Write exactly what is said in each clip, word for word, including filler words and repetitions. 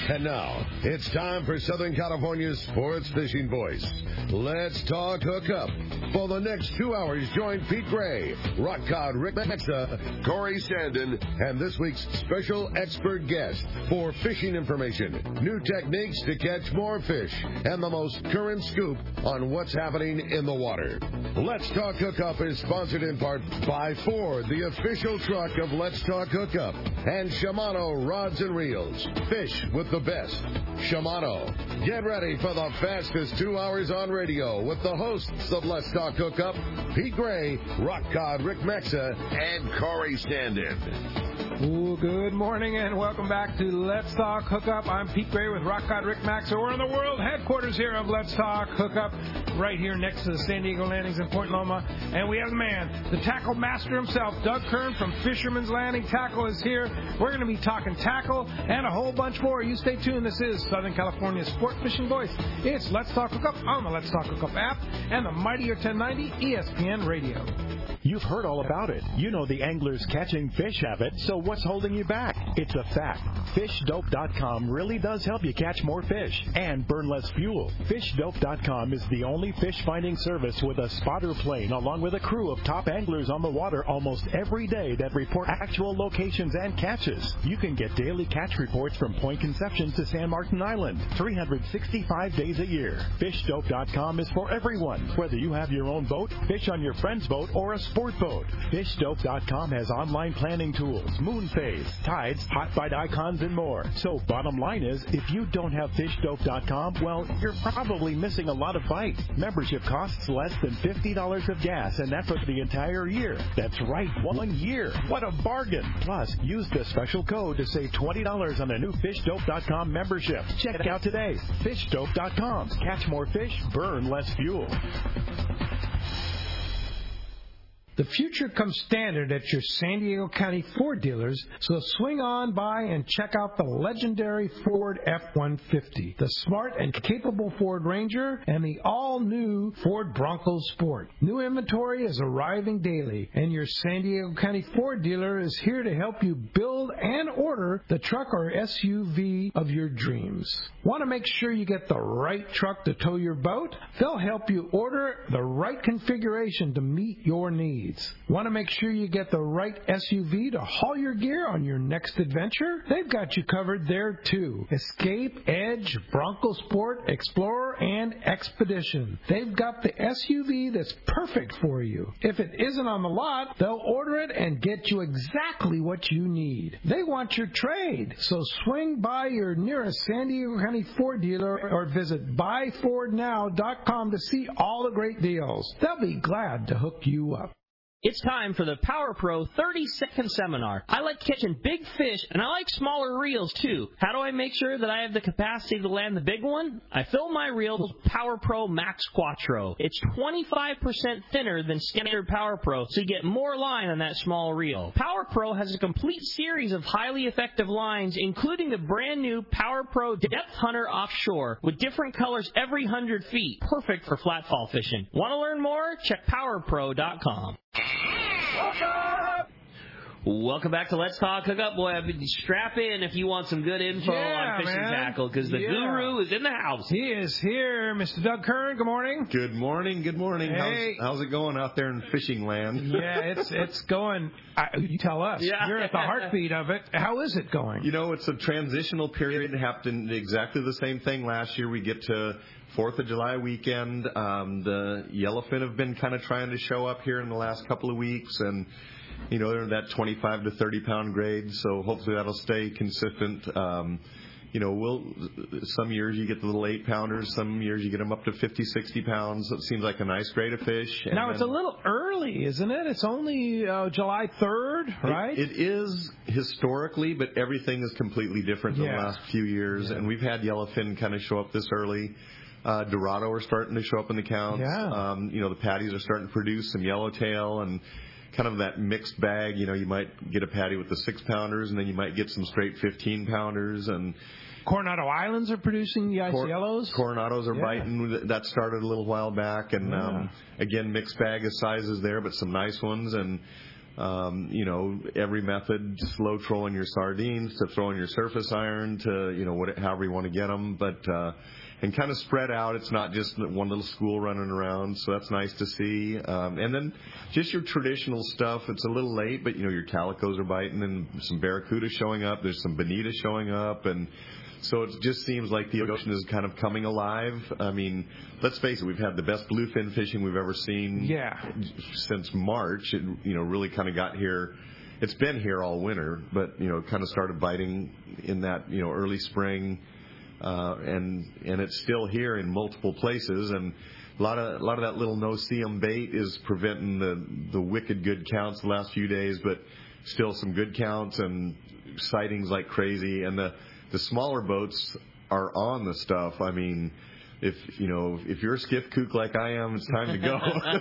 And now, it's time for Southern California's sports fishing voice. Let's talk hookup. For the next two hours, join Pete Gray, Rock Cod Rick Mexa, Corey Sandin, and this week's special expert guest for fishing information, new techniques to catch more fish, and the most current scoop on what's happening in the water. Let's Talk Hookup is sponsored in part by Ford, the official truck of Let's Talk Hookup, and Shimano Rods and Reels. Fish with the best. Shimano. Get ready for the fastest two hours on radio with the hosts of Let's Talk Hookup, Pete Gray, Rock Cod Rick Mexa, and Corey Sandin. Ooh, good morning and welcome back to Let's Talk Hookup. I'm Pete Gray with Rock Cod Rick Mexa. We're in the world headquarters here of Let's Talk Hookup, right here next to the San Diego Landings in Point Loma. And we have the man, the tackle master himself, Doug Kern from Fisherman's Landing Tackle is here. We're going to be talking tackle and a whole bunch more. You stay tuned. This is Southern California's sport fishing voice. It's Let's Talk Hookup on the Let's Talk Hookup app and the Mightier ten ninety E S P N Radio. You've heard all about it. You know the anglers catching fish have it, so what's holding you back? It's a fact. fish dope dot com really does help you catch more fish and burn less fuel. fish dope dot com is the only fish finding service with a spotter plane along with a crew of top anglers on the water almost every day that report actual locations and catches. You can get daily catch reports from Point Conception to San Martin Island, three hundred sixty-five days a year. fish dope dot com is for everyone, whether you have your own boat, fish on your friend's boat, or a sport boat. fish dope dot com has online planning tools, moon phase, tides, hot bite icons, and more. So bottom line is, if you don't have fish dope dot com, well, you're probably missing a lot of bites. Membership costs less than fifty dollars of gas, and that's for the entire year. That's right, one year. What a bargain. Plus, use the special code to save twenty dollars on a new fish dope dot com membership. Check it out today. fish dope dot com. Catch more fish, burn less fuel. The future comes standard at your San Diego County Ford dealers, so swing on by and check out the legendary Ford F one fifty, the smart and capable Ford Ranger, and the all-new Ford Bronco Sport. New inventory is arriving daily, and your San Diego County Ford dealer is here to help you build and order the truck or S U V of your dreams. Want to make sure you get the right truck to tow your boat? They'll help you order the right configuration to meet your needs. Want to make sure you get the right S U V to haul your gear on your next adventure? They've got you covered there too. Escape, Edge, Bronco Sport, Explorer, and Expedition. They've got the S U V that's perfect for you. If it isn't on the lot, they'll order it and get you exactly what you need. They want your trade, so swing by your nearest San Diego County Ford dealer or visit buy ford now dot com to see all the great deals. They'll be glad to hook you up. It's time for the Power Pro thirty second Seminar. I like catching big fish, and I like smaller reels, too. How do I make sure that I have the capacity to land the big one? I fill my reel with Power Pro Max Quattro. It's twenty-five percent thinner than standard Power Pro, so you get more line on that small reel. Power Pro has a complete series of highly effective lines, including the brand new Power Pro Depth Hunter Offshore, with different colors every one hundred feet. Perfect for flatfall fishing. Want to learn more? Check power pro dot com. Welcome back to Let's Talk Hookup. Boy, I've been strap in if you want some good info yeah, on fishing man. tackle, because the yeah. guru is in the house. He is here, Mister Doug Kern. Good morning. Good morning. Good morning. Hey. How's, how's it going out there in fishing land? Yeah, it's it's going. I, you tell us. Yeah. You're at the heartbeat of it. How is it going? You know, it's a transitional period. It happened exactly the same thing last year. We get to fourth of July weekend. Um, the yellowfin have been kind of trying to show up here in the last couple of weeks, and you know, they're in that twenty-five to thirty pound grade, so hopefully that'll stay consistent. Um, you know, we'll, some years you get the little eight pounders, some years you get them up to fifty, sixty pounds. It seems like a nice grade of fish. And now, it's a little early, isn't it? It's only uh, July third, right? It, it is historically, but everything is completely different in yeah. the last few years, yeah. and we've had yellowfin kind of show up this early. Uh, Dorado are starting to show up in the counts. Yeah. Um, you know, the patties are starting to produce some yellowtail and kind of that mixed bag. You know, you might get a patty with the six pounders, and then you might get some straight fifteen pounders. And Coronado Islands are producing the ice Cor- yellows. Coronados are yeah. biting. That started a little while back, and yeah. um, again, mixed bag of sizes there, but some nice ones. And Um, you know, every method, slow trolling your sardines to throwing your surface iron to, you know, what, however you want to get them, but, uh, and kind of spread out. It's not just one little school running around, so that's nice to see. Um, and then just your traditional stuff. It's a little late, but, you know, your calicos are biting and some barracuda showing up. There's some bonita showing up, and so it just seems like the ocean is kind of coming alive. I mean, let's face it, we've had the best bluefin fishing we've ever seen yeah. since March. It, you know, really kind of got here. It's been here all winter, but, you know, kind of started biting in that, you know, early spring, uh, and and it's still here in multiple places. And a lot of a lot of that little no-see-em bait is preventing the the wicked good counts the last few days, but still some good counts and sightings like crazy. And the The smaller boats are on the stuff. I mean, if you know, if you're a skiff kook like I am, it's time to go.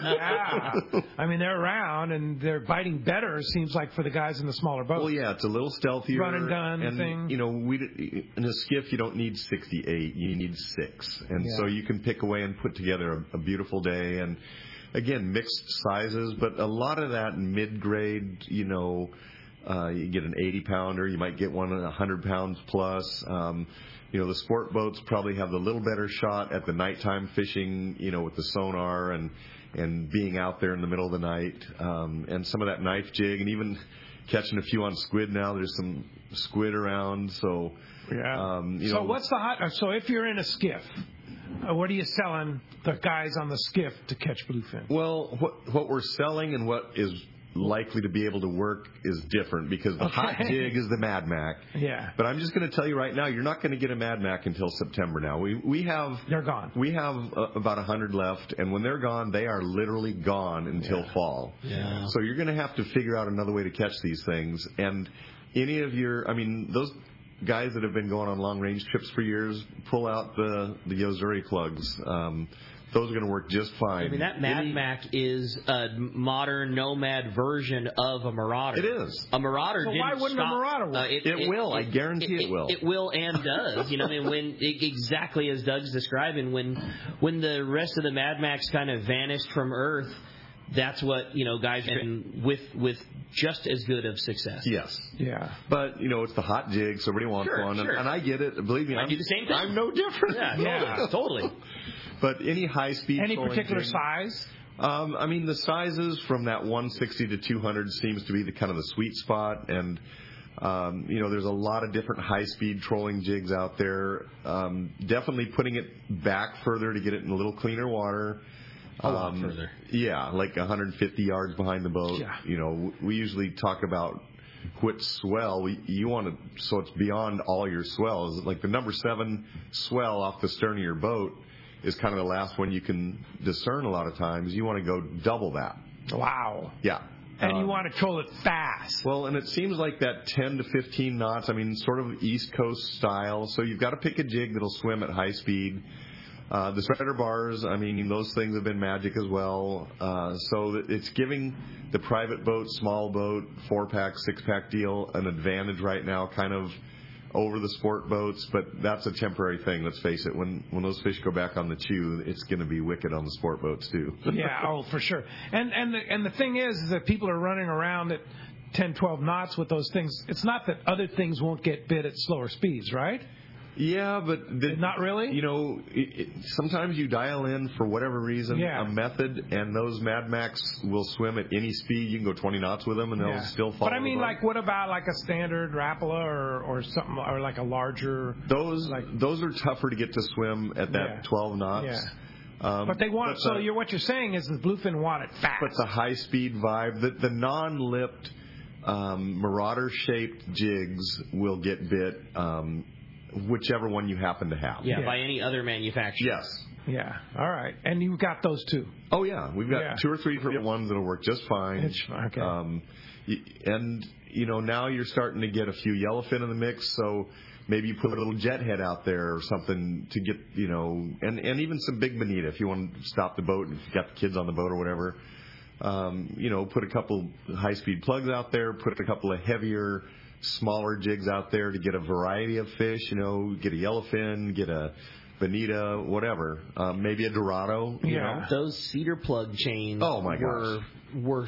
Yeah. I mean, they're around and they're biting better. It seems like for the guys in the smaller boats. Well, yeah, it's a little stealthier. Run and done and, thing. You know, we in a skiff you don't need sixty-eight, you need six, and yeah. so you can pick away and put together a, a beautiful day. And again, mixed sizes, but a lot of that mid-grade, you know. Uh, you get an eighty pounder, you might get one at one hundred pounds plus. Um, you know, the sport boats probably have the little better shot at the nighttime fishing, you know, with the sonar and, and being out there in the middle of the night. Um, and some of that knife jig, and even catching a few on squid now. There's some squid around, so. Yeah. Um, you so know, what's the hot, so if you're in a skiff, uh, what are you selling the guys on the skiff to catch bluefin? Well, what, what we're selling and what is likely to be able to work is different, because the okay. hot jig is the Mad Mac. Yeah. But I'm just going to tell you right now, you're not going to get a Mad Mac until September now. We we have they're gone. We have uh, about one hundred left, and when they're gone, they are literally gone until yeah. fall. Yeah. So you're going to have to figure out another way to catch these things. And any of your, I mean, those guys that have been going on long range trips for years, pull out the the Yo-Zuri plugs. Um, Those are going to work just fine. I mean, that Mad Any, Mac is a modern Nomad version of a Marauder. It is. A Marauder so didn't why wouldn't stop. a Marauder work? Uh, it, it, it will. I guarantee it, it, it will. It will and does. You know, I mean, when it, exactly as Doug's describing, when when the rest of the Mad Macs kind of vanished from Earth, that's what, you know, guys are in with with just as good of success. Yes. Yeah. But, you know, it's the hot jig, so everybody wants Sure, one. sure. And, and I get it. Believe me, I I'm, do the same thing. I'm no different. Yeah, Yeah. totally. But any high-speed Any trolling particular jig, size? Um, I mean, the sizes from that one sixty to two hundred seems to be the kind of the sweet spot. And, um, you know, there's a lot of different high-speed trolling jigs out there. Um, definitely putting it back further to get it in a little cleaner water. A lot um, further. Yeah, like one hundred fifty yards behind the boat. Yeah. You know, we usually talk about what swell. We, you want to, so it's beyond all your swells. Like the number seven swell off the stern of your boat is kind of the last one you can discern a lot of times. You want to go double that. Wow. Yeah. And um, you want to troll it fast. Well, and it seems like that ten to fifteen knots, I mean, sort of East Coast style. So you've got to pick a jig that'll swim at high speed. Uh, the spreader bars, I mean, those things have been magic as well. Uh, so it's giving the private boat, small boat, four-pack, six-pack deal an advantage right now, kind of over the sport boats. But that's a temporary thing, let's face it. When when those fish go back on the chew, it's going to be wicked on the sport boats, too. Yeah, oh, for sure. And and the, and the thing is, is that people are running around at ten, twelve knots with those things. It's not that other things won't get bit at slower speeds, right? Yeah, but the, not really. You know, it, it, sometimes you dial in for whatever reason yeah. a method, and those Mad Macs will swim at any speed. You can go twenty knots with them, and they'll yeah. still follow. But I mean, the boat. like, what about like a standard Rapala or or something, or like a larger? Those like, those are tougher to get to swim at that yeah. twelve knots. Yeah. Um, but they want. but So the, you're, what you're saying is the bluefin want it fast. But the high speed vibe, the the non-lipped um, Marauder shaped jigs will get bit. Um, Whichever one you happen to have. Yeah, yeah, by any other manufacturer. Yes. Yeah. All right. And you've got those too. Oh yeah, we've got yeah. two or three different ones that'll work just fine. It's, okay. Um, and you know, now you're starting to get a few yellowfin in the mix, so maybe you put a little jet head out there or something to get, you know, and and even some big bonita if you want to stop the boat and if you've got the kids on the boat or whatever. Um, you know, put a couple high speed plugs out there, put a couple of heavier, smaller jigs out there to get a variety of fish, you know, get a yellowfin, get a bonita, whatever. Um, maybe a Dorado, you yeah. know. Those cedar plug chains oh my were, gosh. were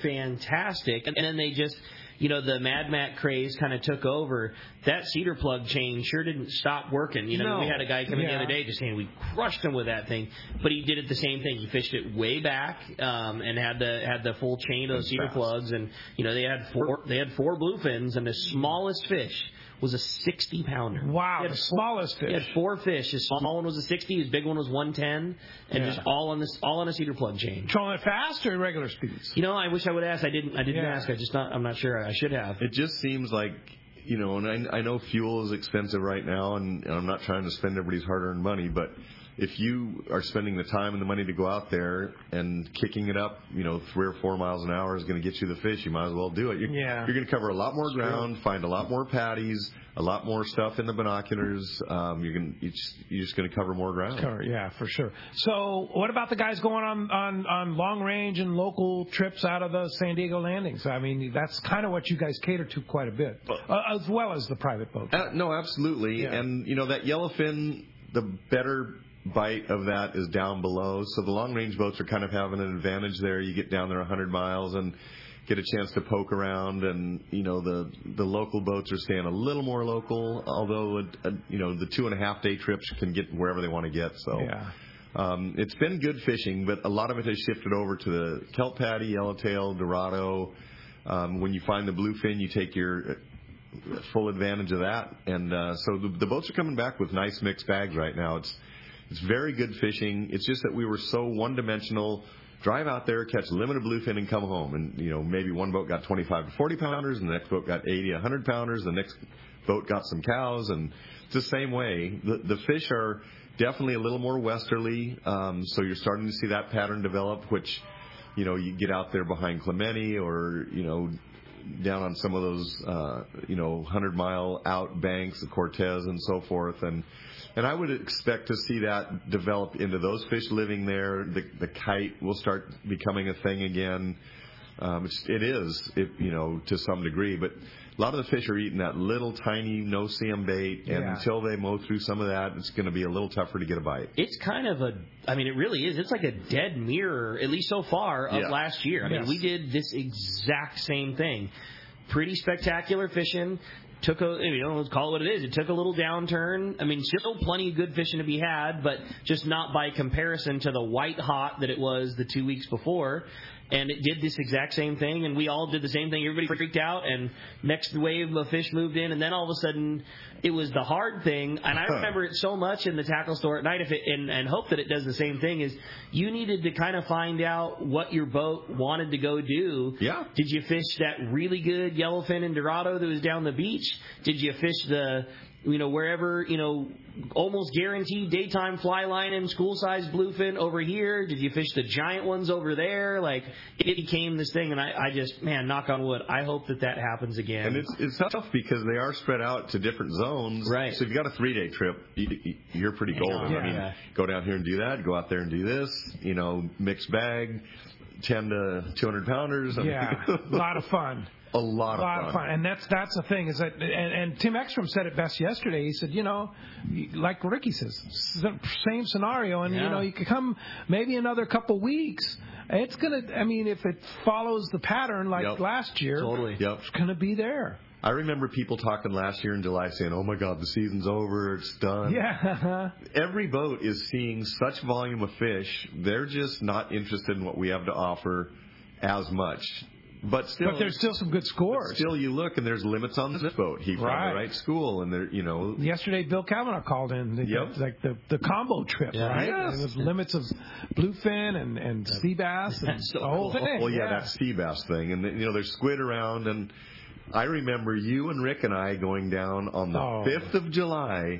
fantastic. And then they just, you know, the Mad Mac craze kind of took over. That cedar plug chain sure didn't stop working. You know, No. we had a guy come in Yeah. the other day just saying we crushed him with that thing, but he did it the same thing. He fished it way back um, and had the had the full chain of those cedar fast. plugs, and you know they had four they had four bluefins, and the smallest fish was a sixty pounder. Wow, He had the four- smallest He fish. had four fish. His small one was a sixty, his big one was one ten, and Yeah. just all on this all on a cedar plug chain. Trolling it fast or regular speeds? You know, I wish I would ask. I didn't. I didn't Yeah. ask. I just not. I'm not sure. I should have. It just seems like, you know, and I, I know fuel is expensive right now, and, and I'm not trying to spend everybody's hard-earned money, but if you are spending the time and the money to go out there and kicking it up, you know, three or four miles an hour is going to get you the fish, you might as well do it. You're, Yeah. you're going to cover a lot more ground, find a lot more patties, a lot more stuff in the binoculars. Um, you're going, you're just, you're just going to cover more ground. Cover, yeah, for sure. So, what about the guys going on, on, on long range and local trips out of the San Diego landings? I mean, that's kind of what you guys cater to quite a bit, uh, as well as the private boats. Uh, no, absolutely. Yeah. And, you know, that yellowfin, the better bite of that is down below. So the long-range boats are kind of having an advantage there. You get down there one hundred miles and get a chance to poke around. And, you know, the the local boats are staying a little more local, although, a, a, you know, the two-and-a-half-day trips can get wherever they want to get. So Yeah. um, it's been good fishing, but a lot of it has shifted over to the kelp patty, yellowtail, dorado. Um, when you find the bluefin, you take your full advantage of that. And uh, so the, the boats are coming back with nice mixed bags right now. It's it's very good fishing. It's just that we were so one-dimensional. Drive out there, catch limited bluefin, and come home. And, you know, maybe one boat got twenty-five to forty pounders, and the next boat got eighty, one hundred pounders. The next boat got some cows, and it's the same way. The, the fish are definitely a little more westerly, um, so you're starting to see that pattern develop, which, you know, you get out there behind Clemente or, you know, down on some of those, uh, you know, hundred-mile out banks of Cortez and so forth. And and I would expect to see that develop into those fish living there. The, the kite will start becoming a thing again. Um, it's, it is, it, you know, to some degree. But a lot of the fish are eating that little tiny no-see-em bait. And Yeah. until they mow through some of that, it's going to be a little tougher to get a bite. It's kind of a, I mean, it really is. It's like a dead mirror, at least so far, of Yeah. last year. I mean, Yes. we did this exact same thing. Pretty spectacular fishing. Took a, you know, let's call it what it is. It took a little downturn. I mean, still plenty of good fishing to be had, but just not by comparison to the white hot that it was the two weeks before. And it did this exact same thing, and we all did the same thing. Everybody freaked out, and next wave of fish moved in, and then all of a sudden it was the hard thing. And I remember it so much in the tackle store at night, if it, and, and hope that it does the same thing, is you needed to kind of find out what your boat wanted to go do. Yeah. Did you fish that really good yellowfin and dorado that was down the beach? Did you fish the, you know, wherever, you know, almost guaranteed daytime fly line and school-sized bluefin over here? Did you fish the giant ones over there? Like, it became this thing, and I, I just, man, knock on wood, I hope that that happens again. And it's it's tough because they are spread out to different zones. Right. So if you got a three-day trip, you, you- you're pretty golden. Yeah. I mean, Yeah. go down here and do that. Go out there and do this. You know, mixed bag, ten to two hundred pounders. I mean, Yeah, a lot of fun. a lot, A lot of of fun. fun, and that's that's the thing is that, and, and Tim Ekstrom said it best yesterday. He said, you know, like Ricky says, same scenario, and Yeah. you know, you could come maybe another couple weeks. It's gonna, I mean, if it follows the pattern like Yep. last year, Totally. Yep. it's gonna be there. I remember people talking last year in July saying, "Oh my God, the season's over. It's done." Yeah, Every boat is seeing such volume of fish. They're just not interested in what we have to offer as much. But still, but there's still some good scores. still you look and there's limits on this boat. He found Right. the right school, and there, you know, Yesterday, Bill Kavanaugh called in, the, Yep. like the, the combo trip, Yeah. right? Yes. And there's limits of bluefin and, and sea bass and That's so the whole cool. thing. well, yeah, that sea bass thing, and you know, there's squid around, and I remember you and Rick and I going down on the Oh. fifth of July,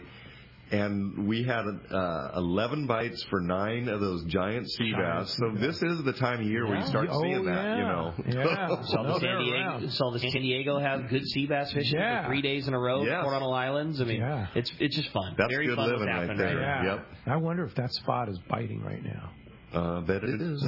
and we had uh, eleven bites for nine of those giant sea Giant bass. sea So bass. this is the time of year where you start Oh, seeing that, yeah. you know. Yeah. Saw No, the, they're San Diego, around. saw the San Diego have good sea bass fishing Yeah. for three days in a row, Yes. Coronado Islands. I mean, Yeah. it's it's just fun. That's Very good fun living what's right happening there. now. Yeah. Yep. I wonder if that spot is biting right now. Uh, bet it is.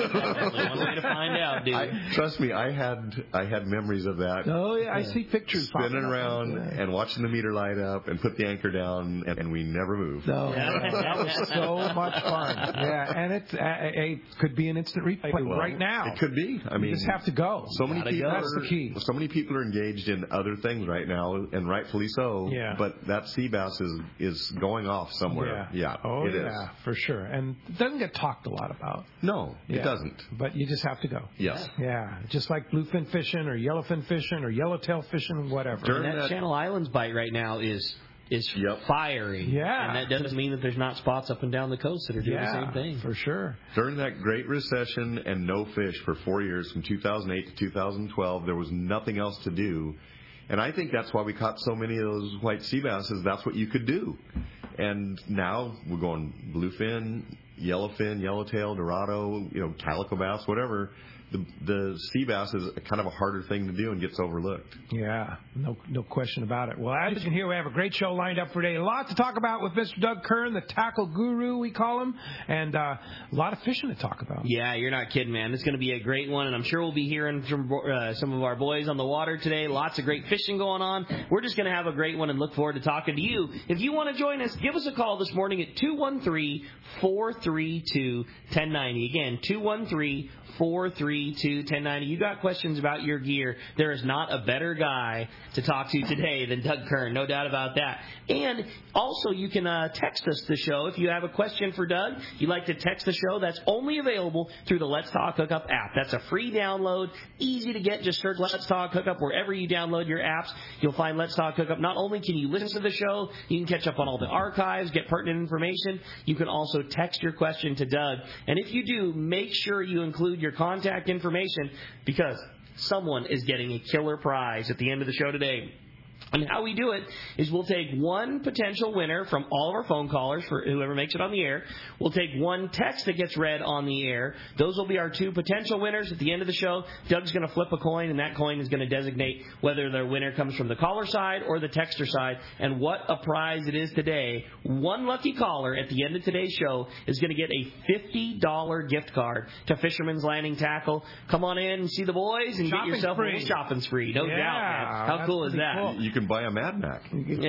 One way to find out, dude. I, trust me, I had I had memories of that. Oh yeah, I see pictures spinning around and watching the meter light up and put the anchor down, and, and we never moved. No, that was so much fun. Yeah, and it, uh, it could be an instant replay well, right now. It could be. I mean, you just have to go. So many people. Go. That's are, the key. So many people are engaged in other things right now, and rightfully so. Yeah. But that sea bass is is going off somewhere. Yeah. Yeah. Oh it yeah, is. for sure. And it doesn't get talked a lot about. No, yeah. it doesn't. But you just have to go. Yes. Yeah. Just like bluefin fishing or yellowfin fishing or yellowtail fishing, whatever. During that, that Channel Islands bite right now is is yep. fiery. Yeah. And that doesn't mean that there's not spots up and down the coast that are doing yeah, the same thing. For sure. During that Great Recession and no fish for four years, from two thousand eight to two thousand twelve, there was nothing else to do. And I think that's why we caught so many of those white sea bass, is that's what you could do. And now we're going bluefin, yellowfin, yellowtail, dorado, you know, calico bass, whatever. The, the sea bass is kind of a harder thing to do and gets overlooked. Yeah, no no question about it. Well, as you can hear, we have a great show lined up for today. A lot to talk about with Mister Doug Kern, the tackle guru, we call him, and uh, a lot of fishing to talk about. Yeah, you're not kidding, man. It's going to be a great one, and I'm sure we'll be hearing from uh, some of our boys on the water today. Lots of great fishing going on. We're just going to have a great one and look forward to talking to you. If you want to join us, give us a call this morning at two one three, four three two, one zero nine zero. Again, two one three, four three two, one zero nine zero. You got questions about your gear, there is not a better guy to talk to today than Doug Kern, no doubt about that. And also, you can uh, text us the show. If you have a question for Doug, you'd like to text the show, that's only available through the Let's Talk Hookup app. That's a free download, easy to get. Just search Let's Talk Hookup wherever you download your apps. You'll find Let's Talk Hookup. Not only can you listen to the show, you can catch up on all the archives, get pertinent information. You can also text your question to Doug. And if you do, make sure you include your contact information, because someone is getting a killer prize at the end of the show today. And how we do it is we'll take one potential winner from all of our phone callers, for whoever makes it on the air. We'll take one text that gets read on the air. Those will be our two potential winners at the end of the show. Doug's going to flip a coin, and that coin is going to designate whether their winner comes from the caller side or the texter side. And what a prize it is today. One lucky caller at the end of today's show is going to get a fifty dollars gift card to Fisherman's Landing Tackle. Come on in and see the boys and shopping get yourself spree. a little shopping spree. No yeah, doubt, man. How cool is that? Cool. You can buy a Mad Mac.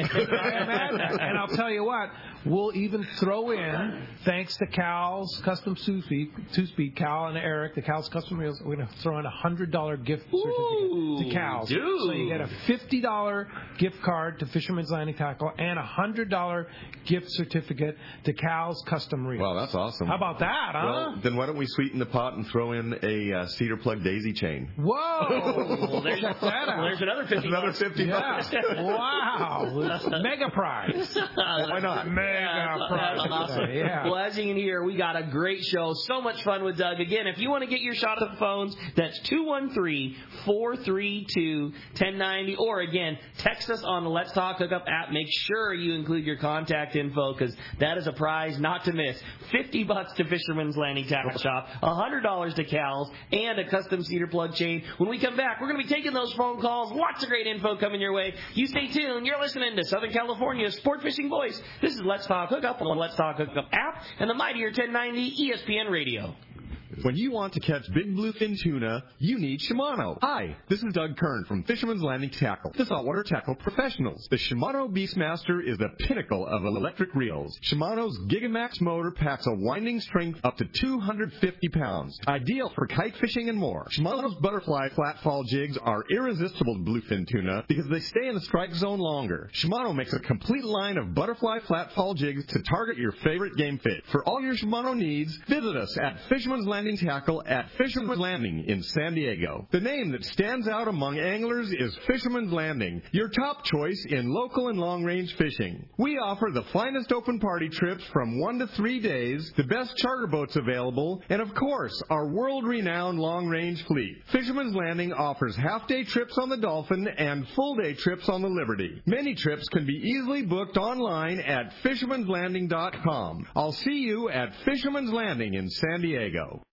And I'll tell you what, we'll even throw in, thanks to Cal's Custom Two-Speed, Two-Speed, Cal and Eric, the Cal's Custom Reels, we're going to throw in a one hundred dollars gift certificate Ooh, to Cal's. Dude. So you get a fifty dollars gift card to Fisherman's Landing Tackle and a one hundred dollars gift certificate to Cal's Custom Reels. Wow, that's awesome. How about that, huh? Well, then why don't we sweeten the pot and throw in a uh, cedar plug daisy chain? Whoa! Well, there's, Check that out. well, there's another fifty Another bucks. fifty Yeah. bucks. Wow. Mega prize. Why not? Mega Yeah, prize. that's awesome. Yeah. Well, as you can hear, we got a great show. So much fun with Doug. Again, if you want to get your shot at the phones, that's two one three, four three two, one zero nine zero. Or, again, text us on the Let's Talk Hookup app. Make sure you include your contact info, because that is a prize not to miss. fifty bucks to Fisherman's Landing Tackle Shop, one hundred dollars to Cal's, and a custom cedar plug chain. When we come back, we're going to be taking those phone calls. Lots of great info coming your way. You stay tuned. You're listening to Southern California's Sport Fishing Voice. This is Let's Talk Hookup on the Let's Talk Hookup app and the mightier ten ninety E S P N Radio. When you want to catch big bluefin tuna, you need Shimano. Hi, this is Doug Kern from Fisherman's Landing Tackle, the saltwater tackle professionals. The Shimano Beastmaster is the pinnacle of electric reels. Shimano's Gigamax motor packs a winding strength up to two hundred fifty pounds, ideal for kite fishing and more. Shimano's butterfly flatfall jigs are irresistible to bluefin tuna because they stay in the strike zone longer. Shimano makes a complete line of butterfly flatfall jigs to target your favorite game fish. For all your Shimano needs, visit us at Fisherman's Landing Tackle at Fisherman's Landing in San Diego. The name that stands out among anglers is Fisherman's Landing, your top choice in local and long-range fishing. We offer the finest open party trips from one to three days, the best charter boats available, and of course, our world-renowned long-range fleet. Fisherman's Landing offers half-day trips on the Dolphin and full-day trips on the Liberty. Many trips can be easily booked online at fishermans landing dot com. I'll see you at Fisherman's Landing in San Diego.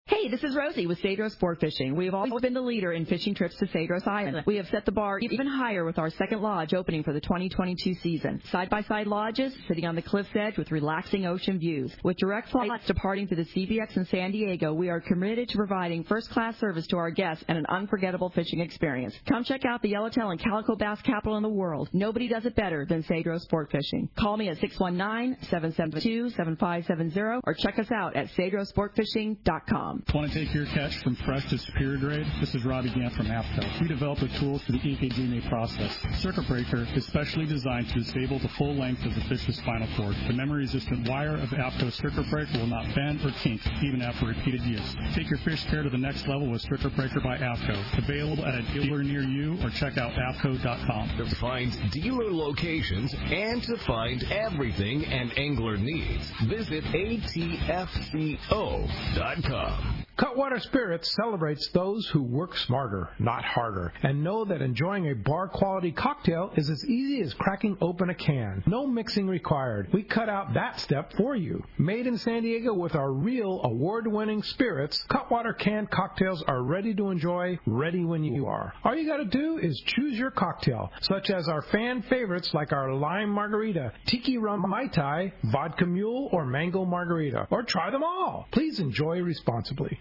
Hey, this is Rosie with Cedros Sport Fishing. We have always been the leader in fishing trips to Cedros Island. We have set the bar even higher with our second lodge opening for the twenty twenty-two season. Side-by-side lodges sitting on the cliff's edge with relaxing ocean views. With direct flights departing to the C B X in San Diego, we are committed to providing first-class service to our guests and an unforgettable fishing experience. Come check out the Yellowtail and Calico Bass capital in the world. Nobody does it better than Cedros Sport Fishing. Call me at six one nine, seven seven two, seven five seven zero or check us out at cedros sport fishing dot com. Want to take your catch from fresh to superior grade? This is Robbie Gant from AFCO. We develop the tools for the E K G M A process. Circuit breaker is specially designed to disable the full length of the fish's spinal cord. The memory-resistant wire of AFCO circuit breaker will not bend or kink even after repeated use. Take your fish care to the next level with Circuit Breaker by AFCO. Available at a dealer near you or check out A F C O dot com. To find dealer locations and to find everything an angler needs, visit A T F C O dot com. Cutwater Spirits celebrates those who work smarter, not harder, and know that enjoying a bar-quality cocktail is as easy as cracking open a can. No mixing required. We cut out that step for you. Made in San Diego with our real award-winning spirits, Cutwater canned cocktails are ready to enjoy, ready when you are. All you got to do is choose your cocktail, such as our fan favorites like our lime margarita, tiki rum mai tai, vodka mule, or mango margarita, or try them all. Please enjoy responsibly.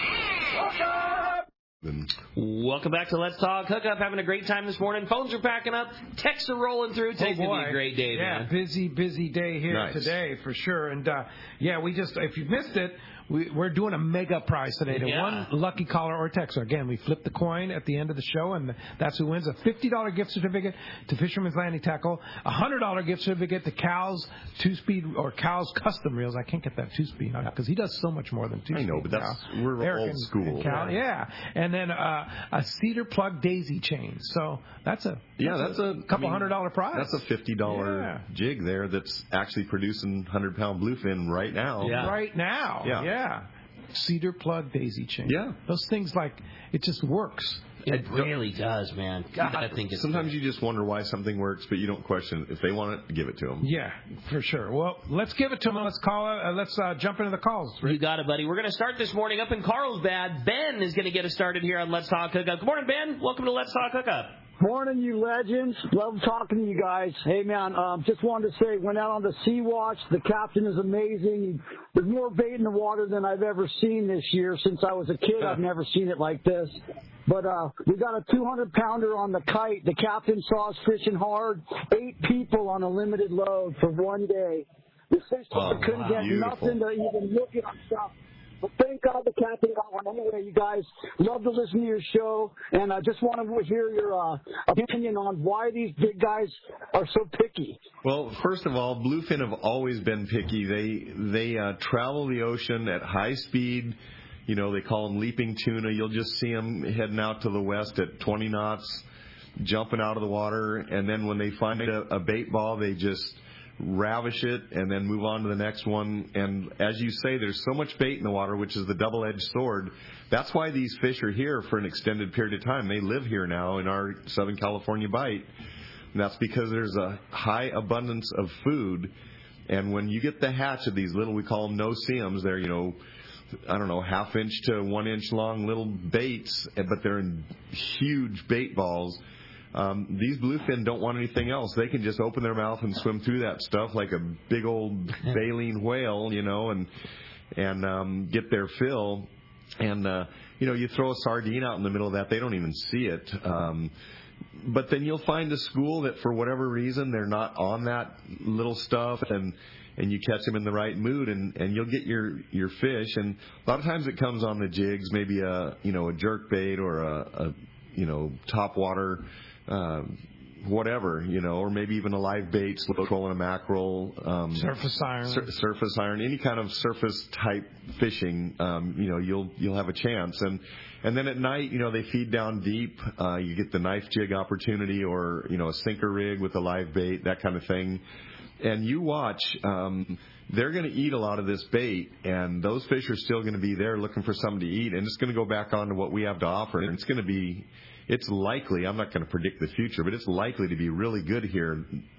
Welcome back to Let's Talk Hookup. Having a great time this morning. Phones are packing up. Texts are rolling through. Today's oh going to be a great day, yeah, man. busy, busy day here Nice. today for sure. And, uh, yeah, we just, if you missed it, we, we're doing a mega prize today to Yeah. one lucky caller or texter. Again, we flip the coin at the end of the show, and that's who wins. A fifty dollars gift certificate to Fisherman's Landing Tackle, a one hundred dollars gift certificate to Cal's two-speed or Cal's custom reels. I can't get that two-speed because he does so much more than two-speed. I know, but that's Cal. we're Eric old and- school. and Cal, yeah. And then uh, a cedar plug daisy chain. So that's a Yeah, that's a couple I mean, hundred dollar prize. That's a fifty dollar Yeah. jig there that's actually producing one hundred pound bluefin right now. Yeah. Right now. Yeah. yeah. Cedar plug daisy chain. Yeah. Those things, like, it just works. It really does, man. God, I think it's Sometimes you just wonder why something works, but you don't question it. If they want it, give it to them. Yeah, for sure. Well, let's give it to them. Let's call it. Uh, let's uh, jump into the calls. Rick. You got it, buddy. We're going to start this morning up in Carlsbad. Ben is going to get us started here on Let's Talk Hookup. Good morning, Ben. Welcome to Let's Talk Hookup. Morning, you legends. Love talking to you guys. Hey, man, um, just wanted to say, went out on the Sea Watch. The captain is amazing. There's more bait in the water than I've ever seen this year. Since I was a kid, I've never seen it like this. But uh, we got a two hundred pounder on the Kite. The captain saw us fishing hard. Eight people on a limited load for one day. The fish Oh, couldn't wow. get Beautiful. nothing to even look at on stuff. But thank God the captain got one. Anyway, you guys, love to listen to your show, and I just want to hear your uh, opinion on why these big guys are so picky. Well, first of all, bluefin have always been picky. They they uh, travel the ocean at high speed. You know, they call them leaping tuna. You'll just see them heading out to the west at twenty knots, jumping out of the water, and then when they find a, a bait ball, they just ravish it and then move on to the next one. And as you say, there's so much bait in the water, which is the double-edged sword. That's why these fish are here for an extended period of time. They live here now in our Southern California bight. And that's because there's a high abundance of food. And when you get the hatch of these little, we call them no-see-ums, they're, you know, I don't know, half inch to one inch long little baits, but they're in huge bait balls. Um, these bluefin don't want anything else. They can just open their mouth and swim through that stuff like a big old baleen whale, you know, and and um, get their fill. And, uh, you know, you throw a sardine out in the middle of that, they don't even see it. Um, but then you'll find a school that for whatever reason they're not on that little stuff, and and you catch them in the right mood, and, and you'll get your, your fish. And a lot of times it comes on the jigs, maybe a, you know, a jerk bait or a, a you know, top water Uh, whatever, you know, or maybe even a live bait, slip trolling a mackerel, um, surface iron, sur- surface iron, any kind of surface type fishing, um, you know, you'll you'll have a chance. And and then at night, you know, they feed down deep. Uh, you get the knife jig opportunity, or you know, a sinker rig with a live bait, that kind of thing. And you watch. Um, they're going to eat a lot of this bait, and those fish are still going to be there looking for something to eat, and it's going to go back on to what we have to offer. And it's going to be, it's likely, I'm not going to predict the future, but it's likely to be really good here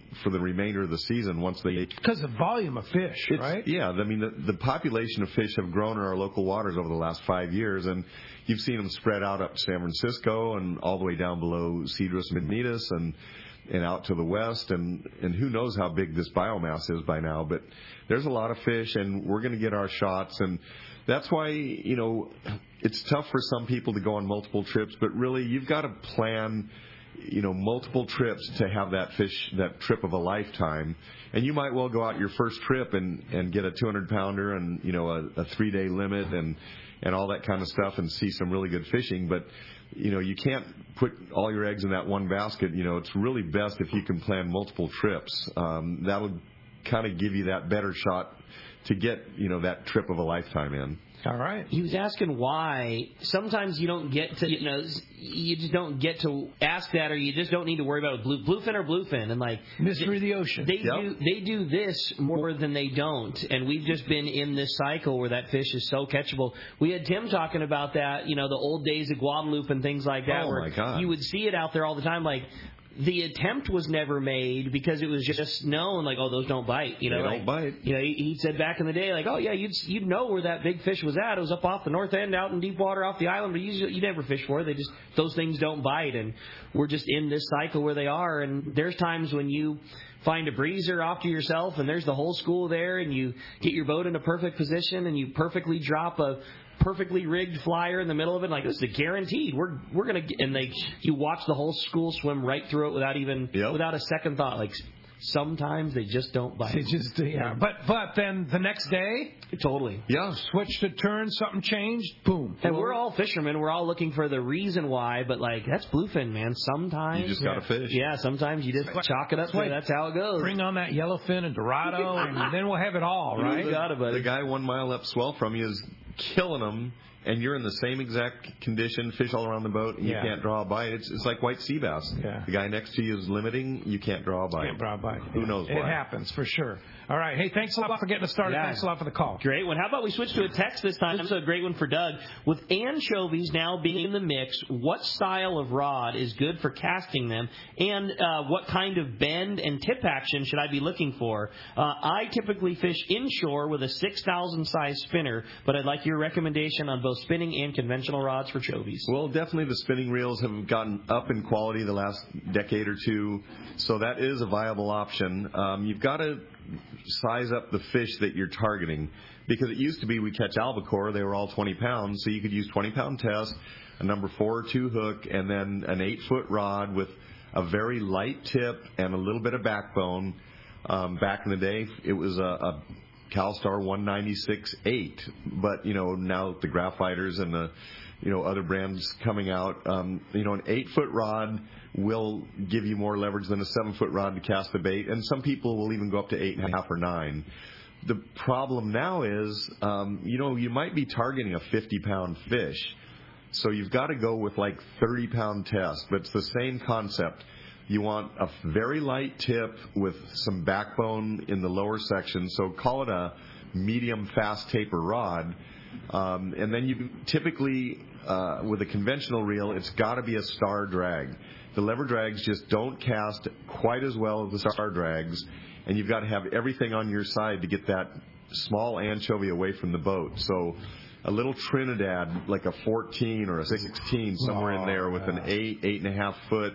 for the remainder of the season once they. Because of volume of fish, it's, right? Yeah, I mean the, the population of fish have grown in our local waters over the last five years, and you've seen them spread out up to San Francisco and all the way down below Cedros and Magnetas and and out to the west, and and who knows how big this biomass is by now, but there's a lot of fish, and we're going to get our shots, and that's why, you know, it's tough for some people to go on multiple trips, but really you've got to plan, you know, multiple trips to have that fish, that trip of a lifetime. And you might well go out your first trip and, and get a two hundred pounder and, you know, a, a three day limit and, and all that kind of stuff and see some really good fishing. But, you know, you can't put all your eggs in that one basket. You know, it's really best if you can plan multiple trips. Um, that'll kind of give you that better shot to get, you know, that trip of a lifetime in. All right. He was asking why sometimes you don't get to, you know, you just don't get to ask that, or you just don't need to worry about blue, bluefin or bluefin, and like mystery of the ocean. They yep. do they do this more than they don't, and we've just been in this cycle where that fish is so catchable. We had Tim talking about that, you know, the old days of Guadalupe and things like that, oh where my God. you would see it out there all the time, like. The attempt was never made because it was just known, like, oh, those don't bite. You know, they like, don't bite. You know, he, he said back in the day, like, oh yeah, you'd you'd know where that big fish was at. It was up off the north end, out in deep water, off the island. But you you never fish for it. They just those things don't bite, and we're just in this cycle where they are. And there's times when you find a breezer off to yourself, and there's the whole school there, and you get your boat in a perfect position, and you perfectly drop a perfectly rigged flyer in the middle of it, like this is a guaranteed. We're we're gonna get, and they you watch the whole school swim right through it without even yep. without a second thought. Like sometimes they just don't bite. They just yeah. But but then the next day, totally yeah. Switch to turn, something changed, boom. And we're all fishermen. We're all looking for the reason why, but like that's bluefin, man. Sometimes you just yeah. gotta fish. Yeah, sometimes you just like, chalk it up. That's, that's how it goes. Bring on that yellowfin and Dorado, and then we'll have it all, right? You got it, buddy. The guy one mile up swell from you is killing them. And you're in the same exact condition, fish all around the boat, and yeah. you can't draw a bite. It's it's like white sea bass. Yeah. The guy next to you is limiting, you can't draw a bite. Can't draw a bite. Who knows it why? It happens, for sure. All right. Hey, thanks a lot for getting us started. Yeah. Thanks a lot for the call. Great one. How about we switch to a text this time? This is a great one for Doug. With anchovies now being in the mix, what style of rod is good for casting them, and uh, what kind of bend and tip action should I be looking for? Uh, I typically fish inshore with a six thousand size spinner, but I'd like your recommendation on both spinning and conventional rods for chovies. Well, definitely the spinning reels have gotten up in quality the last decade or two, so that is a viable option. Um, you've got to size up the fish that you're targeting, because it used to be we catch albacore, they were all twenty pounds, so you could use twenty pound test, a number four or two hook, and then an eight foot rod with a very light tip and a little bit of backbone. Um, back in the day, it was a, a CalStar one ninety-six eight, but you know now the Graphiters and the you know other brands coming out, um, you know an eight foot rod will give you more leverage than a seven foot rod to cast the bait, and some people will even go up to eight and a half or nine. The problem now is, um, you know, you might be targeting a fifty pound fish, so you've got to go with like thirty pound test, but it's the same concept. You want a very light tip with some backbone in the lower section, so call it a medium fast taper rod. Um, and then you typically, uh, with a conventional reel, it's got to be a star drag. The lever drags just don't cast quite as well as the star drags, and you've got to have everything on your side to get that small anchovy away from the boat. So a little Trinidad, like a fourteen or a sixteen, somewhere oh, in there with yeah. an eight, eight and a half foot.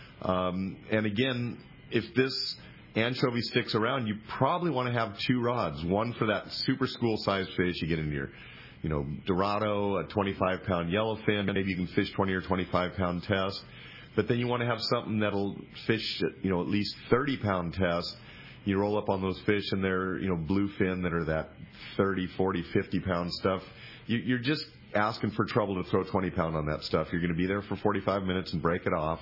Um, and again, if this anchovy sticks around, you probably want to have two rods. One for that super school sized fish you get in your, you know, Dorado, a twenty-five pound yellowfin. Maybe you can fish twenty or twenty-five pound test. But then you want to have something that'll fish, at, you know, at least thirty pound test. You roll up on those fish and they're, you know, bluefin that are that thirty, forty, fifty pound stuff. You, you're just asking for trouble to throw twenty pound on that stuff. You're going to be there for forty-five minutes and break it off.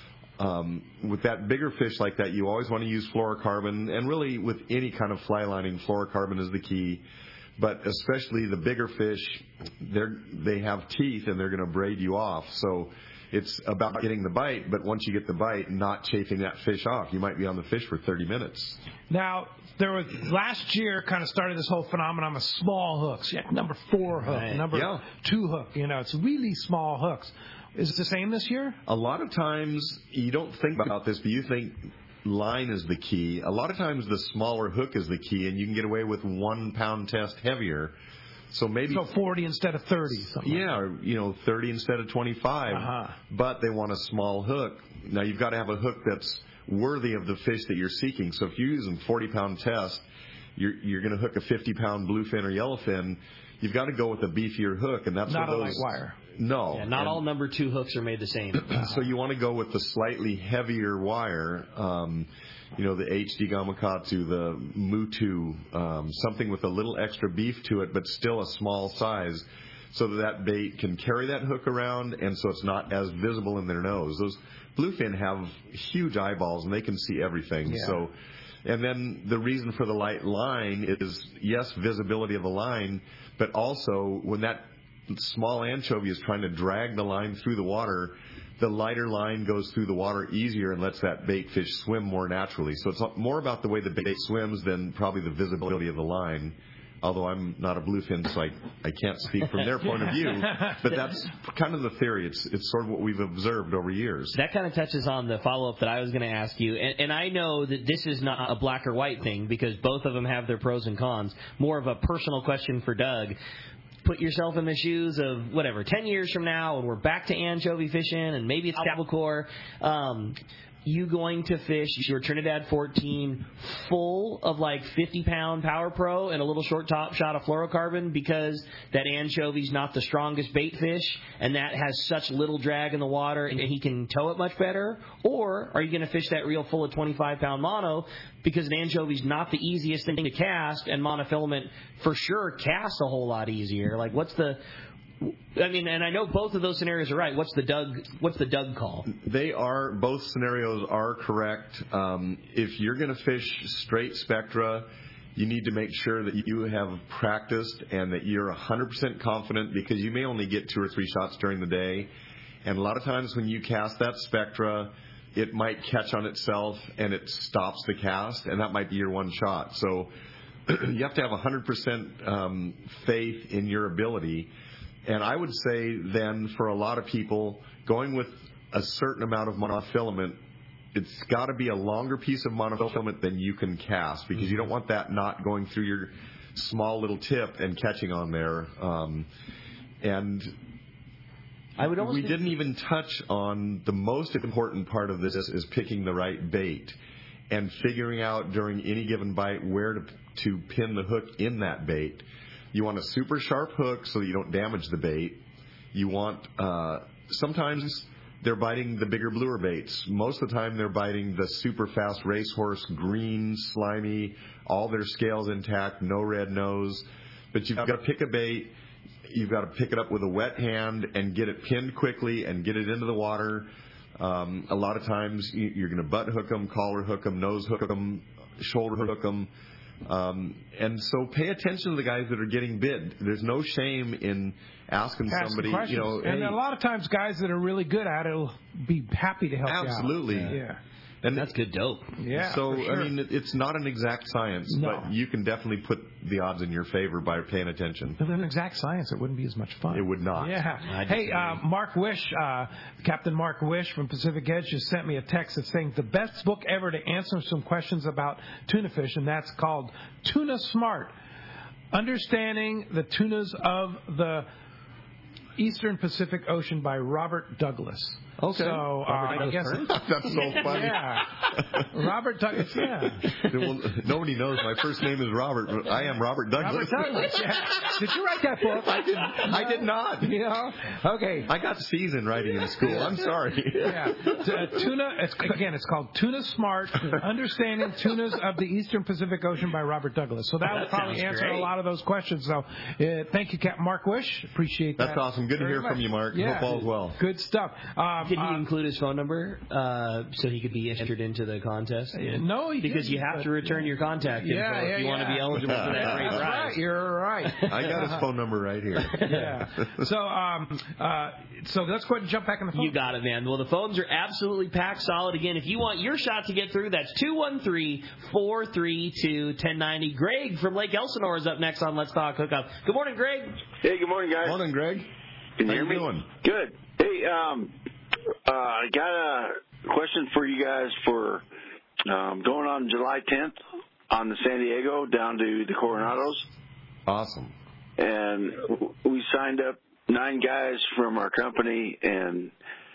Um, with that bigger fish like that, you always want to use fluorocarbon, and really with any kind of fly lining, fluorocarbon is the key. But especially the bigger fish, they're, they have teeth and they're going to braid you off. So it's about getting the bite, but once you get the bite, not chafing that fish off. You might be on the fish for thirty minutes. Now, there was last year kind of started this whole phenomenon of small hooks. Yeah, number four hook, right. number yeah. two hook. You know, it's really small hooks. Is it the same this year? A lot of times you don't think about this, but you think line is the key. A lot of times the smaller hook is the key, and you can get away with one pound test heavier. So maybe so forty instead of thirty. Something yeah, like or, you know, thirty instead of twenty-five. Uh-huh. But they want a small hook. Now you've got to have a hook that's worthy of the fish that you're seeking. So if you're using forty pound test, you're you're going to hook a fifty pound bluefin or yellowfin. You've got to go with a beefier hook, and that's not what a those, light wire. No, yeah, not and, all number two hooks are made the same. So you want to go with the slightly heavier wire. Um, you know, the H D Gamakatsu, the Mutu, um, something with a little extra beef to it, but still a small size, so that that bait can carry that hook around, and so it's not as visible in their nose. Those bluefin have huge eyeballs, and they can see everything. Yeah. So, and then the reason for the light line is, yes, visibility of the line, but also when that small anchovy is trying to drag the line through the water, the lighter line goes through the water easier and lets that bait fish swim more naturally. So it's more about the way the bait swims than probably the visibility of the line. Although I'm not a bluefin, so I, I can't speak from their point of view. But that's kind of the theory. It's it's sort of what we've observed over years. That kind of touches on the follow-up that I was going to ask you. And, and I know that this is not a black or white thing because both of them have their pros and cons. More of a personal question for Doug. Put yourself in the shoes of, whatever, ten years from now, and we're back to anchovy fishing, and maybe it's albacore. Um, you going to fish your Trinidad fourteen full of like fifty pound Power Pro and a little short top shot of fluorocarbon because that anchovy's not the strongest bait fish and that has such little drag in the water and he can tow it much better? Or are you going to fish that reel full of twenty-five pound mono because an anchovy's not the easiest thing to cast and monofilament for sure casts a whole lot easier? Like, what's the... I mean, and I know both of those scenarios are right. What's the Doug? What's the Doug call? They are both scenarios are correct. Um, if you're going to fish straight spectra, you need to make sure that you have practiced and that you're one hundred percent confident because you may only get two or three shots during the day, and a lot of times when you cast that spectra, it might catch on itself and it stops the cast, and that might be your one shot. So you have to have one hundred percent um, faith in your ability. And I would say then for a lot of people, going with a certain amount of monofilament, it's got to be a longer piece of monofilament than you can cast because you don't want that knot going through your small little tip and catching on there. Um, and I would almost we didn't even touch on the most important part of this is picking the right bait and figuring out during any given bite where to, to pin the hook in that bait. You want a super sharp hook so that you don't damage the bait. You want, uh, sometimes they're biting the bigger bluer baits. Most of the time they're biting the super fast racehorse, green, slimy, all their scales intact, no red nose. But you've got to pick a bait. You've got to pick it up with a wet hand and get it pinned quickly and get it into the water. Um, a lot of times you're going to butt hook them, collar hook them, nose hook them, shoulder hook them. Um, and so pay attention to the guys that are getting bid. There's no shame in asking Ask somebody, questions. you know. And hey, a lot of times guys that are really good at it will be happy to help absolutely. you out. Yeah. And that's good dope. Yeah. So, for sure. I mean, it's not an exact science, No. but you can definitely put the odds in your favor by paying attention. If it was an exact science, it wouldn't be as much fun. It would not. Yeah. Hey, uh, Mark Wish, uh, Captain Mark Wish from Pacific Edge just sent me a text that's saying the best book ever to answer some questions about tuna fish, and that's called Tuna Smart, Understanding the Tunas of the Eastern Pacific Ocean by Robert Douglas. Okay. So uh, I guess that's so funny. Yeah. Robert Douglas. Yeah. Well, nobody knows my first name is Robert, but I am Robert Douglas. Robert Douglas. Yeah. Did you write that book? I did. I did not. You know? Okay. I got C's in writing in school. I'm sorry. Yeah. Uh, tuna. It's, again, it's called Tuna Smart: Understanding Tunas of the Eastern Pacific Ocean by Robert Douglas. So that, that will probably answer great. a lot of those questions. So uh, thank you, Captain Mark Wish. Appreciate that. That's awesome. Good to hear much. from you, Mark. Yeah. Hope all's well. Good stuff. Um, Did he uh, include his phone number uh, so he could be entered into the contest? No, he because didn't, you have to return your contact info yeah, yeah, if you yeah. want to be eligible for that great That's prize. right. You're right. I got his phone number right here. Yeah. So, um, uh, so let's go ahead and jump back in the phone. You got it, man. Well, the phones are absolutely packed solid. Again, if you want your shot to get through, that's two one three, four three two, one zero nine zero. Greg from Lake Elsinore is up next on Let's Talk Hookup. Good morning, Greg. Hey, good morning, guys. Morning, Greg. Can you How hear you me? doing? Good. Hey, um, uh, I got a question for you guys for Um, going on July tenth on the San Diego down to the Coronados. Awesome. And we signed up nine guys from our company, and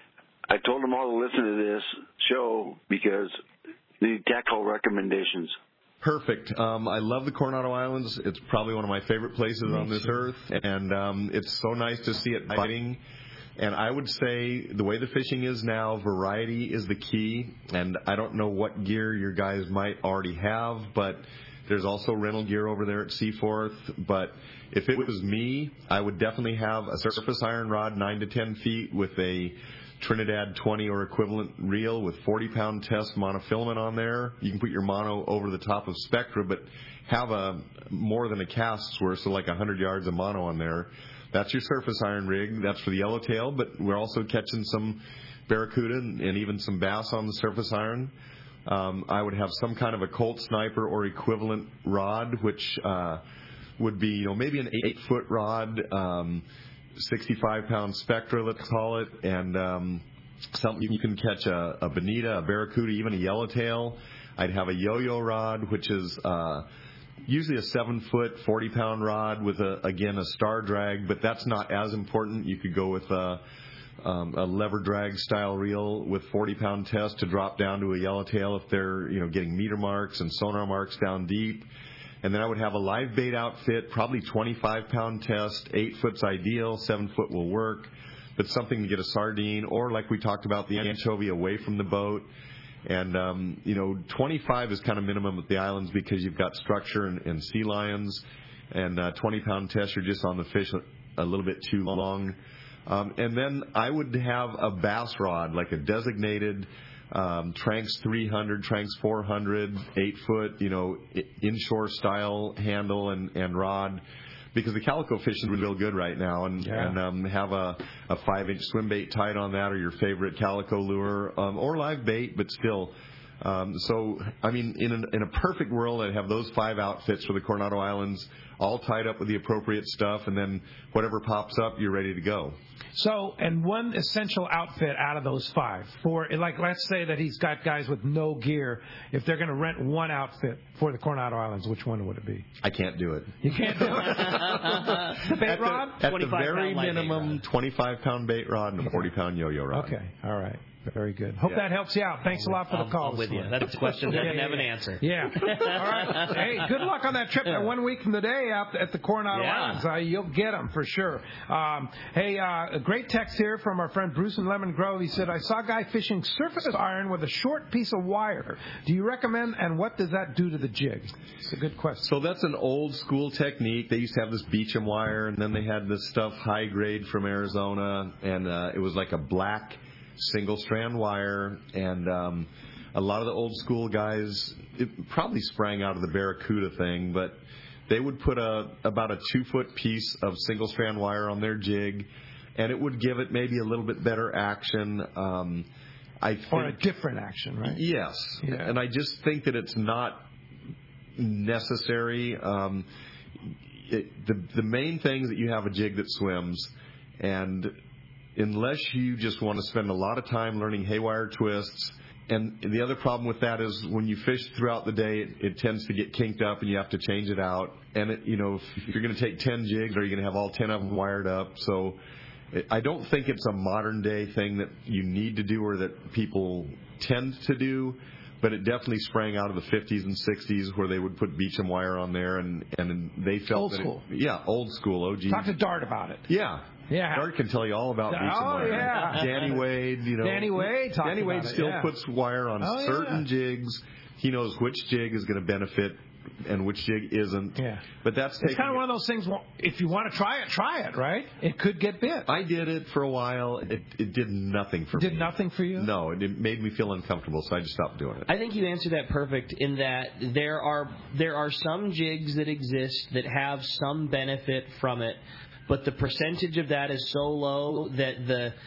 I told them all to listen to this show because they need tackle recommendations. Perfect. Um, I love the Coronado Islands. It's probably one of my favorite places Me on this too. earth, and um, it's so nice to see it biting. And I would say the way the fishing is now, variety is the key. And I don't know what gear your guys might already have, but there's also rental gear over there at Seaforth. But if it was me, I would definitely have a surface iron rod, nine to ten feet, with a Trinidad twenty or equivalent reel with forty pound test monofilament on there. You can put your mono over the top of Spectra, but have a more than a cast's worth, so like one hundred yards of mono on there. That's your surface iron rig. That's for the yellowtail, but we're also catching some barracuda and, and even some bass on the surface iron. Um, I would have some kind of a Colt Sniper or equivalent rod, which uh, would be, you know, maybe an eight-foot rod, um, sixty-five pound Spectra, let's call it, and um, something you can catch a, a bonita, a barracuda, even a yellowtail. I'd have a yo-yo rod, which is uh, usually a seven-foot, forty pound rod with, a, again, a star drag, but that's not as important. You could go with a, um, a lever drag style reel with forty pound test to drop down to a yellowtail if they're, you know, getting meter marks and sonar marks down deep. And then I would have a live bait outfit, probably twenty-five pound test, eight foot's ideal, seven foot will work, but something to get a sardine or, like we talked about, the anchovy away from the boat. And, um, you know, twenty-five is kind of minimum at the islands because you've got structure and, and sea lions, and uh, twenty pound tests are just on the fish a little bit too long. Um, and then I would have a bass rod, like a designated um, Tranx three hundred, Tranx four hundred, eight foot, you know, inshore style handle and, and rod. Because the calico fishing is real good right now, and, Yeah. and um, have a, a five-inch swim bait tied on that, or your favorite calico lure, um, or live bait, but still. Um, so, I mean, in, an, in a perfect world, I'd have those five outfits for the Coronado Islands, all tied up with the appropriate stuff, and then whatever pops up, you're ready to go. So, and one essential outfit out of those five, for like, let's say that he's got guys with no gear. If they're going to rent one outfit for the Coronado Islands, which one would it be? I can't do it. You can't do it. The bait At rod? the, at the very minimum, twenty-five pound bait rod and a forty pound yo-yo rod. Okay, all right. Very good. Hope Yeah. that helps you out. Thanks a lot for the I'm, call. I'm with you. That's a question that Yeah, doesn't yeah, have an yeah. answer. Yeah. All right. Hey, good luck on that trip. That one week from today out at the Coronado Yeah. Islands. Uh, you'll get them for sure. Um, hey, uh, a great text here from our friend Bruce in Lemon Grove. He said, I saw a guy fishing surface iron with a short piece of wire. Do you recommend, and what does that do to the jig? It's a good question. So that's an old school technique. They used to have this Beecham wire, and then they had this stuff high grade from Arizona, and uh, it was like a black single strand wire, and um, a lot of the old school guys, it probably sprang out of the Barracuda thing, but they would put a about a two foot piece of single strand wire on their jig, and it would give it maybe a little bit better action. Um, I think, or a different action, right? Yes, Yeah. And I just think that it's not necessary. Um, it, the the main thing is that you have a jig that swims, and unless you just want to spend a lot of time learning haywire twists, and the other problem with that is when you fish throughout the day, it, it tends to get kinked up and you have to change it out. And it, you know, if you're going to take ten jigs, are you going to have all ten of them wired up? So it, I don't think it's a modern day thing that you need to do or that people tend to do. But it definitely sprang out of the fifties and sixties where they would put Beecham wire on there, and, and they felt Old that school. It, yeah, old school, O G. Talk to Dart about it. Yeah. Yeah. Dart can tell you all about Beecham Oh, wire. yeah. Danny Wade, you know. Danny Wade talked Danny Wade about it, still yeah. puts wire on Oh, certain yeah. jigs. He knows which jig is going to benefit and which jig isn't. Yeah. But that's It's taking kind of one of those things, well, if you want to try it, try it, right? It could get bit. I did it for a while. It it did nothing for Did me. nothing for you? No, it made me feel uncomfortable, so I just stopped doing it. I think you answered that perfect in that there are there are some jigs that exist that have some benefit from it, but the percentage of that is so low that the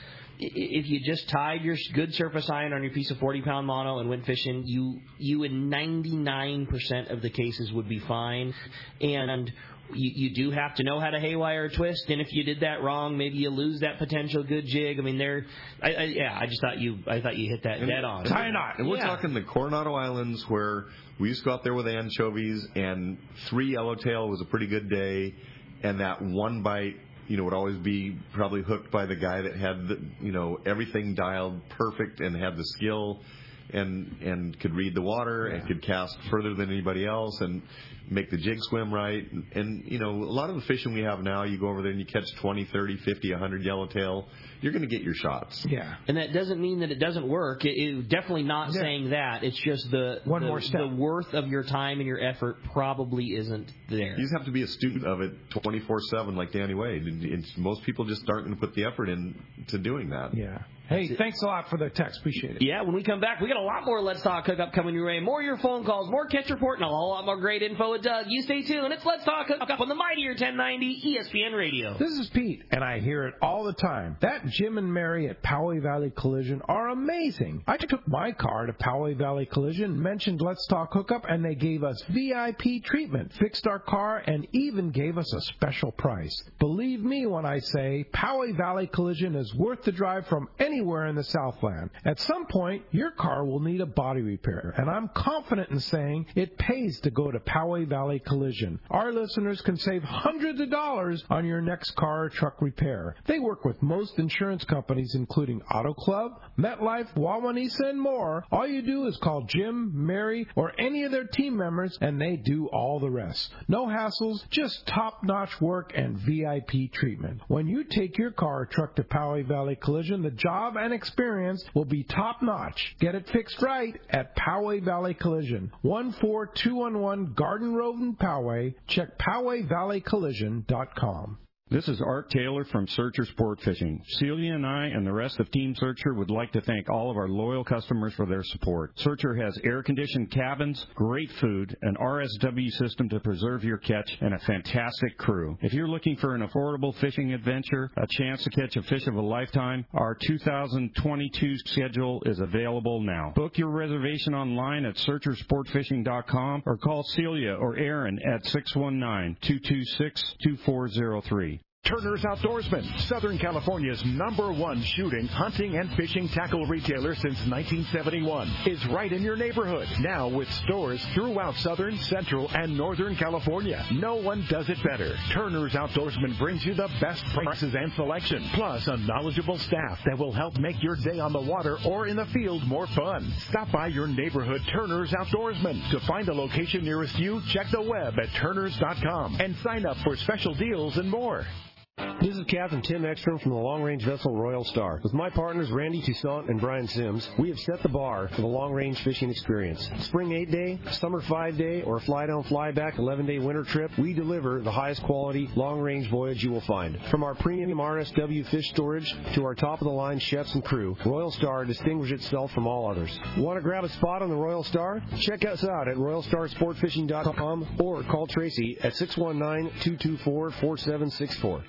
if you just tied your good surface iron on your piece of forty-pound mono and went fishing, you you in ninety-nine percent of the cases would be fine. And You, you do have to know how to haywire a twist, and if you did that wrong, maybe you lose that potential good jig. I mean, there, I, I, yeah, I just thought you, I thought you hit that and dead on. Tie a knot. And we're yeah. talking the Coronado Islands, where we used to go out there with anchovies, and three yellowtail was a pretty good day, and that one bite, you know, would always be probably hooked by the guy that had the, you know, everything dialed perfect and had the skill. And and could read the water yeah. and could cast further than anybody else and make the jig swim right. And, and, you know, a lot of the fishing we have now, you go over there and you catch twenty, thirty, fifty, one hundred yellowtail, you're going to get your shots. Yeah. And that doesn't mean that it doesn't work. It, it definitely not yeah. saying that. It's just the, One the, more step. the worth of your time and your effort probably isn't there. You just have to be a student of it twenty-four seven like Danny Wade. And, and most people just aren't going to put the effort in to doing that. Yeah. Hey, thanks a lot for the text. Appreciate it. Yeah, when we come back, we got a lot more Let's Talk Hookup coming your way. More of your phone calls, more Catch Report, and a whole lot more great info with Doug. You stay tuned. It's Let's Talk Hookup on the mightier ten ninety E S P N Radio. This is Pete, and I hear it all the time. That Jim and Mary at Poway Valley Collision are amazing. I took my car to Poway Valley Collision, mentioned Let's Talk Hookup, and they gave us V I P treatment, fixed our car, and even gave us a special price. Believe me when I say Poway Valley Collision is worth the drive from anywhere in the Southland. At some point, your car will need a body repair, and I'm confident in saying it pays to go to Poway Valley Collision. Our listeners can save hundreds of dollars on your next car or truck repair. They work with most insurance companies, including Auto Club, MetLife, Wawanesa, and more. All you do is call Jim, Mary, or any of their team members, and they do all the rest. No hassles, just top-notch work and V I P treatment. When you take your car or truck to Poway Valley Collision, the job and experience will be top-notch. Get it fixed right at Poway Valley Collision. one four two one one Garden Road in Poway. Check Poway Valley Collision dot com. This is Art Taylor from Searcher Sport Fishing. Celia and I and the rest of Team Searcher would like to thank all of our loyal customers for their support. Searcher has air-conditioned cabins, great food, an R S W system to preserve your catch, and a fantastic crew. If you're looking for an affordable fishing adventure, a chance to catch a fish of a lifetime, our two thousand twenty-two schedule is available now. Book your reservation online at searcher sport fishing dot com or call Celia or Aaron at six one nine, two two six, two four zero three. Turner's Outdoorsman, Southern California's number one shooting, hunting, and fishing tackle retailer since nineteen seventy-one, is right in your neighborhood. Now with stores throughout Southern, Central, and Northern California. No one does it better. Turner's Outdoorsman brings you the best prices and selection, plus a knowledgeable staff that will help make your day on the water or in the field more fun. Stop by your neighborhood Turner's Outdoorsman. To find a location nearest you, check the web at turners dot com and sign up for special deals and more. This is Captain Tim Ekstrom from the long-range vessel Royal Star. With my partners Randy Toussaint and Brian Sims, we have set the bar for the long-range fishing experience. Spring eight-day, summer five-day, or fly-down, fly-back eleven-day winter trip, we deliver the highest quality long-range voyage you will find. From our premium R S W fish storage to our top-of-the-line chefs and crew, Royal Star distinguishes itself from all others. Want to grab a spot on the Royal Star? Check us out at royal star sport fishing dot com or call Tracy at six one nine, two two four, four seven six four.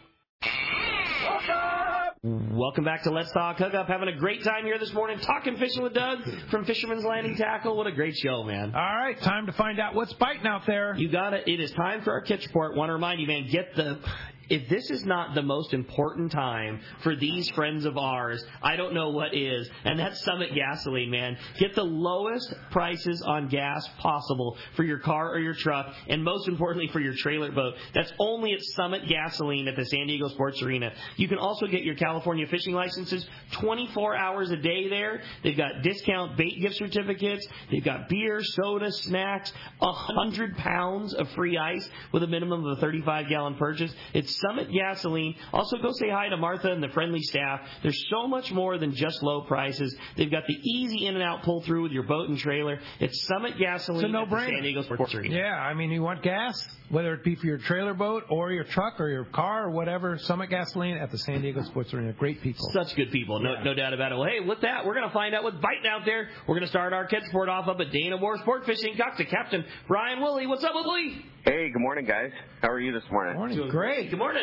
Welcome back to Let's Talk Hookup. Having a great time here this morning, talking fishing with Doug from Fisherman's Landing Tackle. What a great show, man. All right, time to find out what's biting out there. You got it. It is time for our Catch Report. Want to remind you, man, get the... If this is not the most important time for these friends of ours, I don't know what is. And that's Summit Gasoline, man. Get the lowest prices on gas possible for your car or your truck, and most importantly for your trailer boat. That's only at Summit Gasoline at the San Diego Sports Arena. You can also get your California fishing licenses twenty-four hours a day there. They've got discount bait gift certificates. They've got beer, soda, snacks, one hundred pounds of free ice with a minimum of a thirty-five gallon purchase. It's Summit Gasoline. Also, go say hi to Martha and the friendly staff. There's so much more than just low prices. They've got the easy in and out pull through with your boat and trailer. It's Summit Gasoline it's a at the San Diego Sports Arena. Yeah, I mean, you want gas, whether it be for your trailer boat or your truck or your car or whatever. Summit Gasoline at the San Diego Sports Arena. Great people. Such good people. No, yeah. no doubt about it. Well, hey, with that, we're going to find out what's biting out there. We're going to start our Catch Report off up at Dana Moore Sport Fishing. Talk to Captain Brian Woolley. What's up, Woolley? Hey, good morning, guys. How are you this morning? Morning. Doing great. Good morning.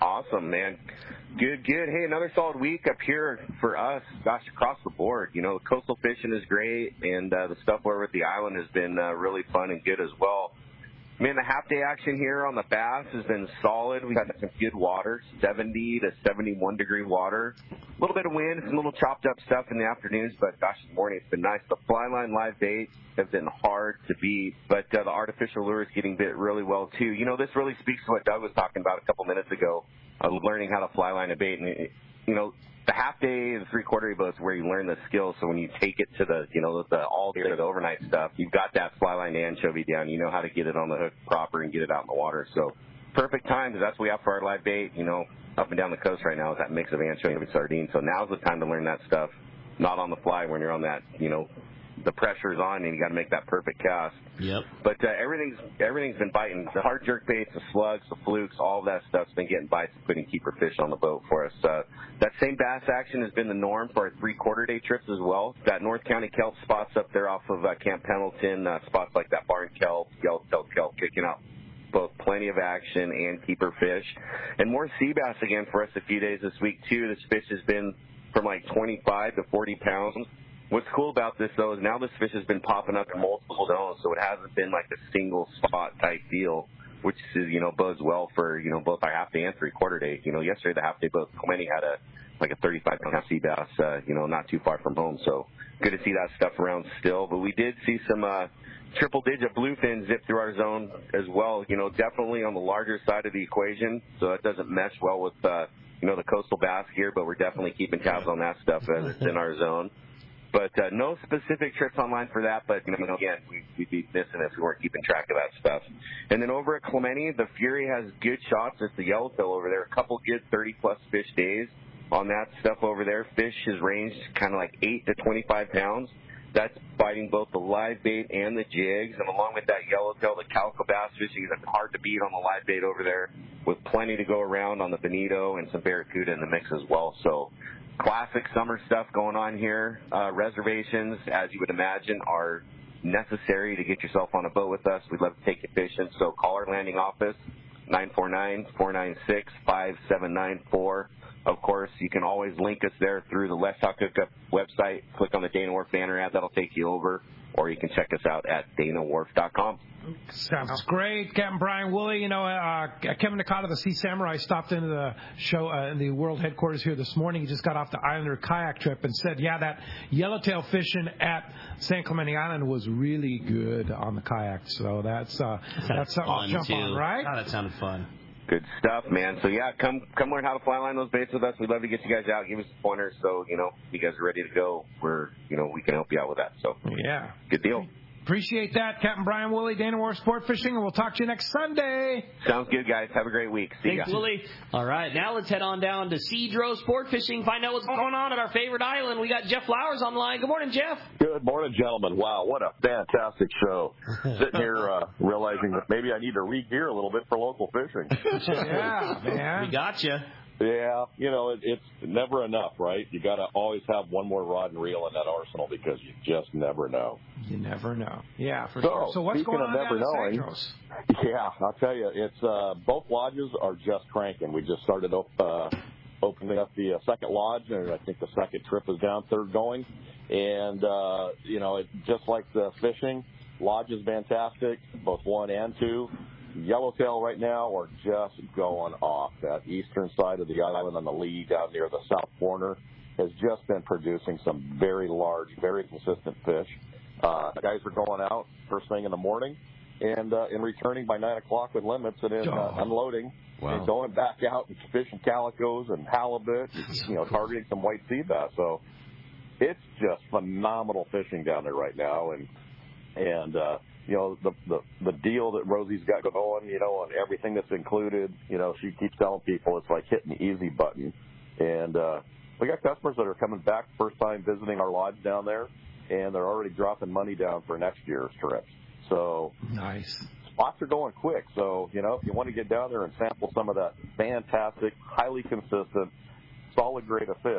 Awesome, man. Good, good. Hey, another solid week up here for us. Gosh, across the board. You know, the coastal fishing is great, and uh, the stuff over at the island has been uh, really fun and good as well. Man, the half-day action here on the bass has been solid. We've got some good water, seventy to seventy-one degree water. A little bit of wind, some little chopped up stuff in the afternoons, but gosh, in the morning it's been nice. The fly line live bait have been hard to beat, but uh, the artificial lure is getting bit really well too. You know, this really speaks to what Doug was talking about a couple minutes ago, uh, learning how to fly line a bait. And, it, you know, the half day and the three quarter day boats where you learn the skills. So when you take it to the, you know, the all day or the overnight stuff, you've got that fly line anchovy down. You know how to get it on the hook proper and get it out in the water. So perfect time, because that's what we have for our live bait, you know, up and down the coast right now is that mix of anchovy and sardine. So now's the time to learn that stuff, not on the fly when you're on that, you know, the pressure's on and you got to make that perfect cast. Yep. But uh, everything's everything's been biting. The hard jerk baits, the slugs, the flukes, all of that stuff's been getting bites and putting keeper fish on the boat for us. Uh, that same bass action has been the norm for our three-quarter day trips as well. Got North County kelp spots up there off of uh, Camp Pendleton, uh, spots like that barn kelp, yellowtail kelp, kicking out both plenty of action and keeper fish. And more sea bass again for us a few days this week, too. This fish has been from like twenty-five to forty pounds. What's cool about this, though, is now this fish has been popping up in multiple zones, so it hasn't been like a single spot type deal, which is, you know, bodes well for, you know, both our half day and three quarter day. You know, yesterday the half day boat, Clemente had a like a thirty-five pound sea bass, uh, you know, not too far from home. So good to see that stuff around still. But we did see some uh, triple digit bluefin zip through our zone as well. You know, definitely on the larger side of the equation, so that doesn't mesh well with, uh, you know, the coastal bass here. But we're definitely keeping tabs on that stuff as it's in our zone. But uh, no specific trips online for that. But, you know, again, we, we'd be missing if we weren't keeping track of that stuff. And then over at Clemente, the Fury has good shots. It's the yellowtail over there. A couple good thirty-plus fish days on that stuff over there. Fish has ranged kind of like eight to twenty-five pounds. That's biting both the live bait and the jigs. And along with that yellowtail, the calico bass fishing is hard to beat on the live bait over there, with plenty to go around on the bonito and some barracuda in the mix as well. So classic summer stuff going on here. Uh, reservations, as you would imagine, are necessary to get yourself on a boat with us. We'd love to take you fishing. So call our landing office, nine four nine, four nine six, five seven nine four. Of course, you can always link us there through the Let's Talk Hookup website. Click on the Dana Wharf banner ad. That'll take you over. Or you can check us out at dana wharf dot com. Sounds great. Captain Brian Woolley, you know, uh, Kevin Nakata, the Sea Samurai, stopped into the show uh, in the world headquarters here this morning. He just got off the Islander kayak trip and said, yeah, that yellowtail fishing at San Clemente Island was really good on the kayak. So that's uh, that's something to jump too. on, right? Oh, that sounded fun. Good stuff, man. So, yeah, come come learn how to fly line those baits with us. We'd love to get you guys out, give us some pointers. So, you know, if you guys are ready to go, we're, you know, we can help you out with that. So, yeah. Good deal. Appreciate that, Captain Brian Woolley, Dana Wharf Sport Fishing, and we'll talk to you next Sunday. Sounds good, guys. Have a great week. See Thanks, ya. Woolley. All right, now let's head on down to Cedro Sport Fishing, find out what's going on at our favorite island. We got Jeff Flowers on the line. Good morning, Jeff. Good morning, gentlemen. Wow, what a fantastic show. Sitting here uh, realizing that maybe I need to re-gear a little bit for local fishing. Yeah, man. We got you. Yeah, you know, it, it's never enough, right? You got to always have one more rod and reel in that arsenal because you just never know. You never know. Yeah, for so, sure. So what's speaking going on of never down knowing, at Cedros? Yeah, I'll tell you, it's uh, both lodges are just cranking. We just started up, uh, opening up the uh, second lodge, and I think the second trip is down, third going. And, uh, you know, it, just like the fishing, lodge is fantastic, both one and two. Yellowtail right now are just going off. That eastern side of the island on the lee down near the south corner has just been producing some very large, very consistent fish. Uh, guys are going out first thing in the morning and uh, and returning by nine o'clock with limits and then uh, unloading Wow. and going back out and fishing calicos and halibut, you know, targeting some white sea bass. So it's just phenomenal fishing down there right now. And, and, uh, you know, the, the, the deal that Rosie's got going, you know, on everything that's included, you know, she keeps telling people it's like hitting the easy button. And, uh, we got customers that are coming back first time visiting our lodge down there, and they're already dropping money down for next year's trips. So nice. Spots are going quick. So, you know, if you want to get down there and sample some of that fantastic, highly consistent, solid grade of fish,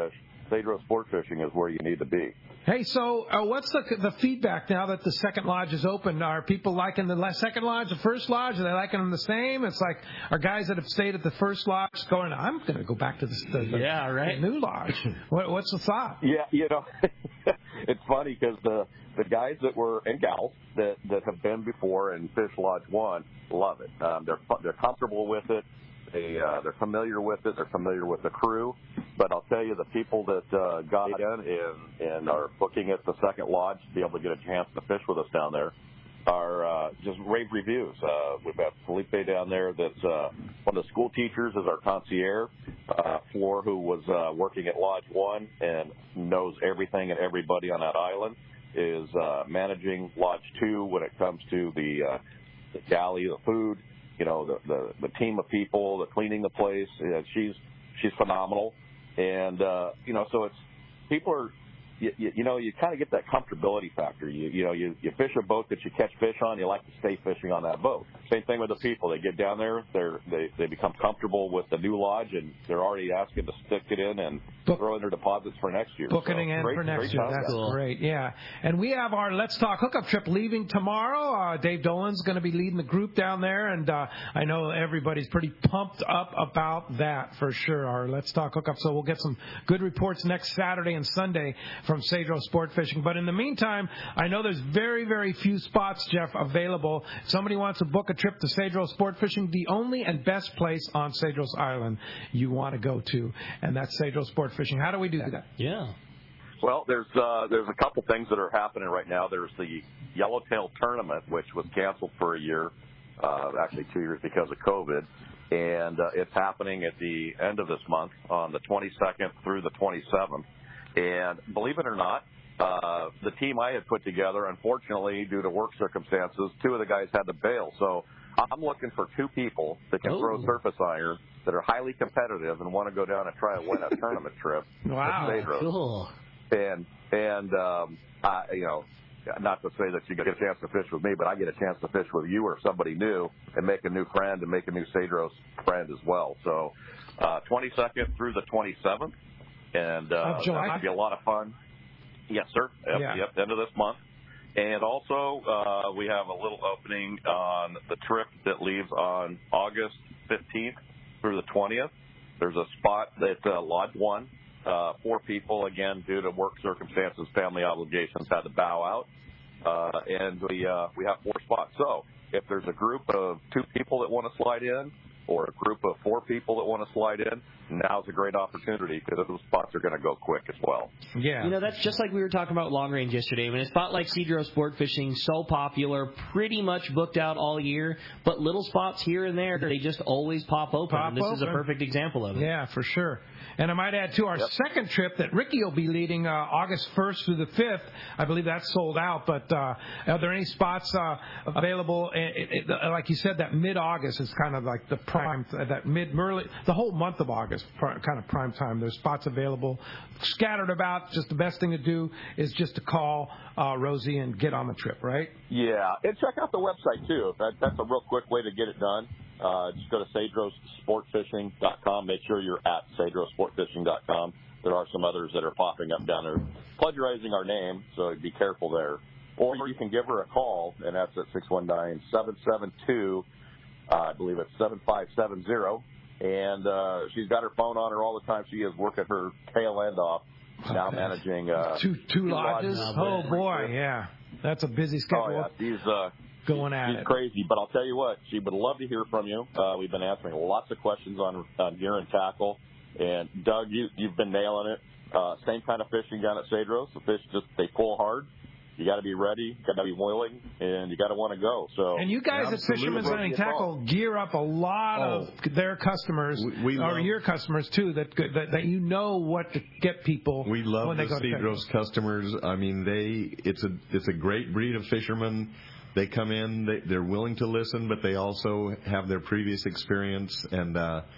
Cedros Sport Fishing is where you need to be. Hey, so uh, what's the the feedback now that the second lodge is open? Are people liking the second lodge, the first lodge? Are they liking them the same? It's like, are guys that have stayed at the first lodge going, I'm going to go back to the, the, the, yeah, right. the new lodge? What, what's the thought? Yeah, you know, it's funny because the the guys that were and gals that that have been before in Fish Lodge One love it. Um, they're they're comfortable with it. They uh, they're familiar with it. They're familiar with the crew. But I'll tell you, the people that uh, got in and, and are booking at the second lodge to be able to get a chance to fish with us down there are uh, just rave reviews. Uh, we've got Felipe down there that's uh, one of the school teachers, is our concierge, uh, Floor, who was uh, working at Lodge One and knows everything and everybody on that island, is uh, managing Lodge Two when it comes to the, uh, the galley, the food, you know, the, the, the team of people, the cleaning the place. Uh, she's she's phenomenal. And, uh, you know, so it's people are, you, you, you know, you kind of get that comfortability factor. You, you know, you, you fish a boat that you catch fish on, you like to stay fishing on that boat. Same thing with the people. They get down there, they're, they they become comfortable with the new lodge, and they're already asking to stick it in and Book, throw in their deposits for next year. Booking so, in great, for next year. That's cool. great, yeah. And we have our Let's Talk hookup trip leaving tomorrow. Uh, Dave Dolan's going to be leading the group down there, and uh, I know everybody's pretty pumped up about that for sure, our Let's Talk hookup. So we'll get some good reports next Saturday and Sunday from Cedros Sport Fishing. But in the meantime, I know there's very, very few spots, Jeff, available. If somebody wants to book a trip to Cedros Sport Fishing, the only and best place on Cedros Island you want to go to, and that's Cedros Sport Fishing. How do we do that? Yeah. Well, there's uh, there's a couple things that are happening right now. There's the Yellowtail Tournament, which was canceled for a year, uh, actually two years because of COVID, and uh, it's happening at the end of this month on the twenty-second through the twenty-seventh. And believe it or not, uh, the team I had put together, unfortunately, due to work circumstances, two of the guys had to bail. So I'm looking for two people that can oh. throw surface iron, that are highly competitive and want to go down and try and win a tournament trip. Wow, cool. And, and um, I, you know, not to say that you get a chance to fish with me, but I get a chance to fish with you or somebody new and make a new friend and make a new Cedros friend as well. So uh, twenty-second through the twenty-seventh. And uh, oh, that should be a lot of fun. Yes, sir. Yep, yeah. yep, end of this month. And also, uh, we have a little opening on the trip that leaves on August fifteenth through the twentieth. There's a spot at uh, Lodge One. Uh, four people, again, due to work circumstances, family obligations, had to bow out. Uh, and we uh, we have four spots. So if there's a group of two people that want to slide in, or a group of four people that want to slide in, now's a great opportunity because those spots are going to go quick as well. Yeah. You know, that's just like we were talking about long range yesterday. When a spot like Cedros Sport Fishing, so popular, pretty much booked out all year, but little spots here and there, they just always pop open. Pop and this open. is a perfect example of it. Yeah, for sure. And I might add, too, our yep. second trip that Ricky will be leading uh, August first through the fifth. I believe that's sold out. But uh, are there any spots uh, available? It, it, it, like you said, that mid-August is kind of like the prime, that mid-early, the whole month of August, kind of prime time. There's spots available scattered about. Just the best thing to do is just to call uh, Rosie and get on the trip, right? Yeah. And check out the website, too. That, that's a real quick way to get it done. Uh, just go to Cedros Sport Fishing dot com. Make sure you're at Cedros Sport Fishing dot com. There are some others that are popping up down there plagiarizing our name, so be careful there. Or you can give her a call, and that's at six one nine, seven seven two, uh, I believe it's seven five seven zero. And uh, she's got her phone on her all the time. She is working her tail end off, now managing uh, two, two, two lodges. lodges. Oh, boy, yeah. That's a busy schedule. Oh, yeah. She's, uh, going at she's it. crazy, but I'll tell you what, she would love to hear from you. Uh, we've been answering lots of questions on, on gear and tackle. And, Doug, you, you've been nailing it. Uh, same kind of fishing down at Cedros. The fish just, they pull hard. You got to be ready, got to be willing, and you got to want to go. So, and you guys at Fisherman's Landing Tackle gear up a lot oh. of their customers, we, we or love, your customers too, that, that that you know what to get people. We love when the they go Cedros customers. I mean, they it's a it's a great breed of fishermen. They come in, they, they're willing to listen, but they also have their previous experience, and uh,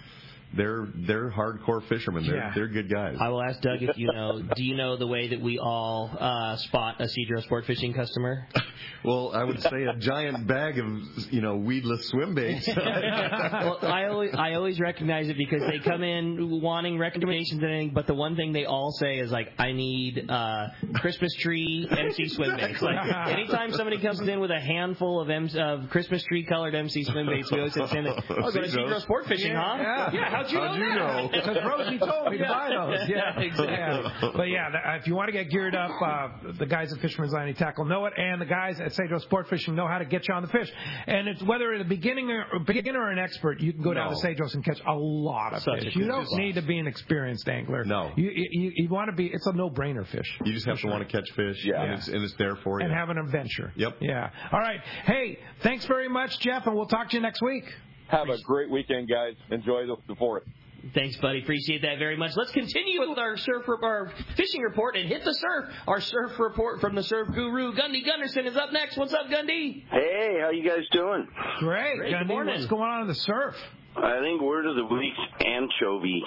they're they're hardcore fishermen. They're Yeah. they're good guys. I will ask Doug if you know. Do you know the way that we all uh, spot a Seadrill Sport Fishing customer? Well, I would say a giant bag of you know weedless swim baits. Well, I always I always recognize it because they come in wanting recommendations and everything, but the one thing they all say is like, I need uh, Christmas tree M C swim baits. Like anytime somebody comes in with a handful of M- of Christmas tree colored M C swim baits, we always say the same thing. Oh, go to Seadrill Sport Fishing, Yeah, huh? yeah. Yeah, how'd you How'd know you that? Because Rosie told me to buy those. Yeah, exactly. Yeah. But yeah, the, uh, if you want to get geared up, uh, the guys at Fisherman's Landing Tackle know it, and the guys at Seadrill Sport Fishing know how to get you on the fish. And it's whether you're a beginning or, a beginner or an expert, you can go down No. to Seadrill and catch a lot of Such a fish. cool You don't spot. need to be an experienced angler. No. You you, you want to be. It's a no-brainer fish. You just have to want to catch fish, Yeah. and, it's, and it's there for you. And have an adventure. Yep. Yeah. All right. Hey, thanks very much, Jeff, and we'll talk to you next week. Have a great weekend, guys. Enjoy the, the fourth. Thanks, buddy. Appreciate that very much. Let's continue with our surf our fishing report and hit the surf. Our surf report from the surf guru, Gundy Gunderson, is up next. What's up, Gundy? Hey, how you guys doing? Great. Great, good Gundy, morning. what's going on in the surf? I think word of the week's anchovy.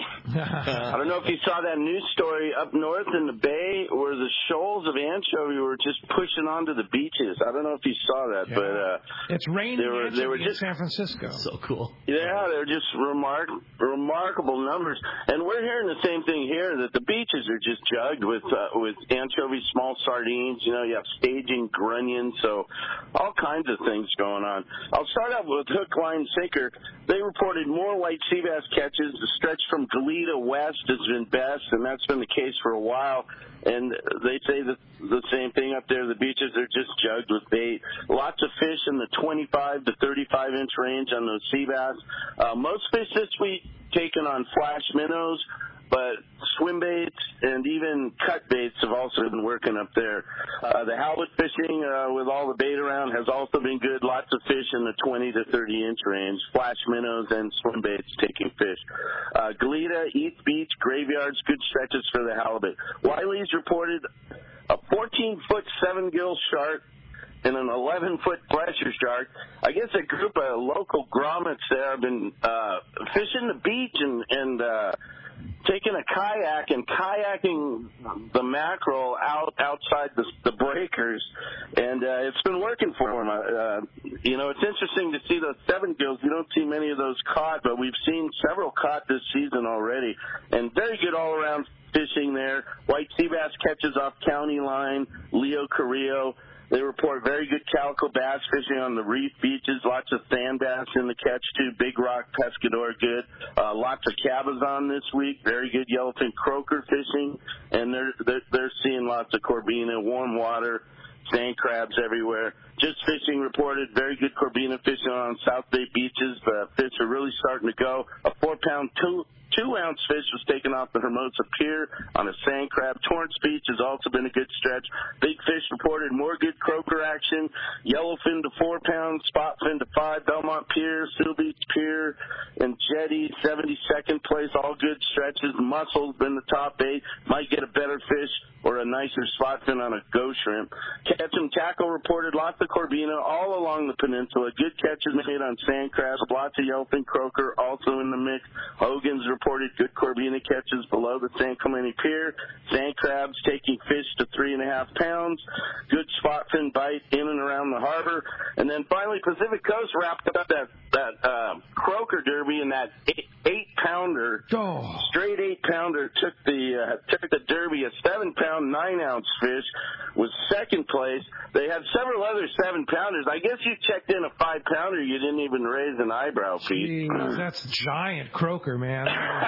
I don't know if you saw that news story up north in the bay where the shoals of anchovy were just pushing onto the beaches. I don't know if you saw that, Yeah. but uh, It's raining they were they were in just San Francisco. So cool. yeah, they're just remark remarkable numbers, and we're hearing the same thing here that the beaches are just jugged with uh, with anchovies, small sardines. You know, you have staging, grunion, so all kinds of things going on. I'll start out with hook, line, sinker. They reported more white sea bass catches. The stretch from Goleta west has been best, and that's been the case for a while. And they say the, the same thing up there. The beaches are just jugged with bait. Lots of fish in the twenty-five to thirty-five inch range on those sea bass. Uh, most fish this week taken on flash minnows, but swim baits and even cut baits have also been working up there. Uh, the halibut fishing uh, with all the bait around has also been good. Lots of fish in the twenty to thirty inch range. Flash minnows and swim baits taking fish. Uh, Goleta, East Beach, graveyards, good stretches for the halibut. Wiley's reported a fourteen foot seven gill shark and an eleven foot pleasure shark. I guess a group of local grommets there have been uh, fishing the beach and, and uh, taking a kayak and kayaking the mackerel out outside the, the breakers, and uh, it's been working for them. Uh, you know, it's interesting to see those seven gills. You don't see many of those caught, but we've seen several caught this season already, and very good all-around fishing there. White sea bass catches off County Line, Leo Carrillo. They report very good calico bass fishing on the reef beaches. Lots of sand bass in the catch, too. Big rock pescador, good. Uh, lots of cabezon this week. Very good yellowfin croaker fishing. And they're, they're, they're seeing lots of corbina, warm water, sand crabs everywhere. Just Fishing reported very good corbina fishing on South Bay beaches. The fish are really starting to go. A four-pound, two... Two-ounce fish was taken off the Hermosa Pier on a sand crab. Torrance Beach has also been a good stretch. Big Fish reported more good croaker action. Yellowfin to four pounds, spotfin to five. Belmont Pier, Seal Beach Pier, and Jetty, seventy-second place, all good stretches. Mussels been the top eight. Might get a better fish or a nicer spotfin on a ghost shrimp. Catch and Tackle reported lots of corbina all along the peninsula. Good catches made on sand crabs. Lots of yellowfin croaker also in the mix. Hogan's reported good corbina catches below the San Clemente Pier. Sand crabs taking fish to three and a half pounds. Good spotfin bite in and around the harbor. And then finally, Pacific Coast wrapped up that that uh, croaker derby, and that eight, eight pounder, oh. straight eight pounder took the uh, took the derby. A seven pound, nine ounce fish was second place. They had several other seven pounders. I guess you checked in a five pounder, you didn't even raise an eyebrow, Pete. Jeez, that's giant croaker, man.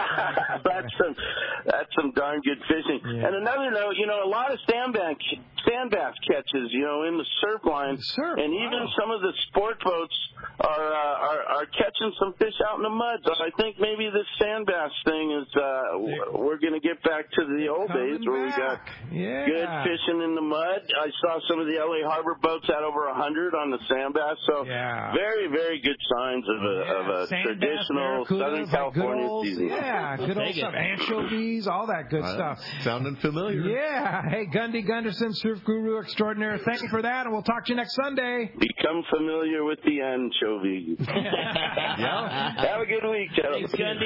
that's some that's some darn good fishing. Yeah. And another note, you know, a lot of sand bass, sand bass catches, you know, in the surf line, surf, and wow. even some of the sport boats are, uh, are are catching some fish out in the mud. So I think maybe this sand bass thing is uh, we're going to get back to the old Coming days where back. we got yeah. good fishing in the mud. I saw some of the L A Harbor boats had over a hundred on the sand bass. So yeah. very very good signs of a, yeah. of a sand traditional bass, Southern California old, season. Yeah, good old stuff. Anchovies, all that good uh, stuff. Sounding familiar. Yeah. Hey, Gundy Gunderson, surf guru extraordinaire. Thank you for that, and we'll talk to you next Sunday. Become familiar with the anchovy. yeah. Have a good week, gentlemen. Thanks, Gundy.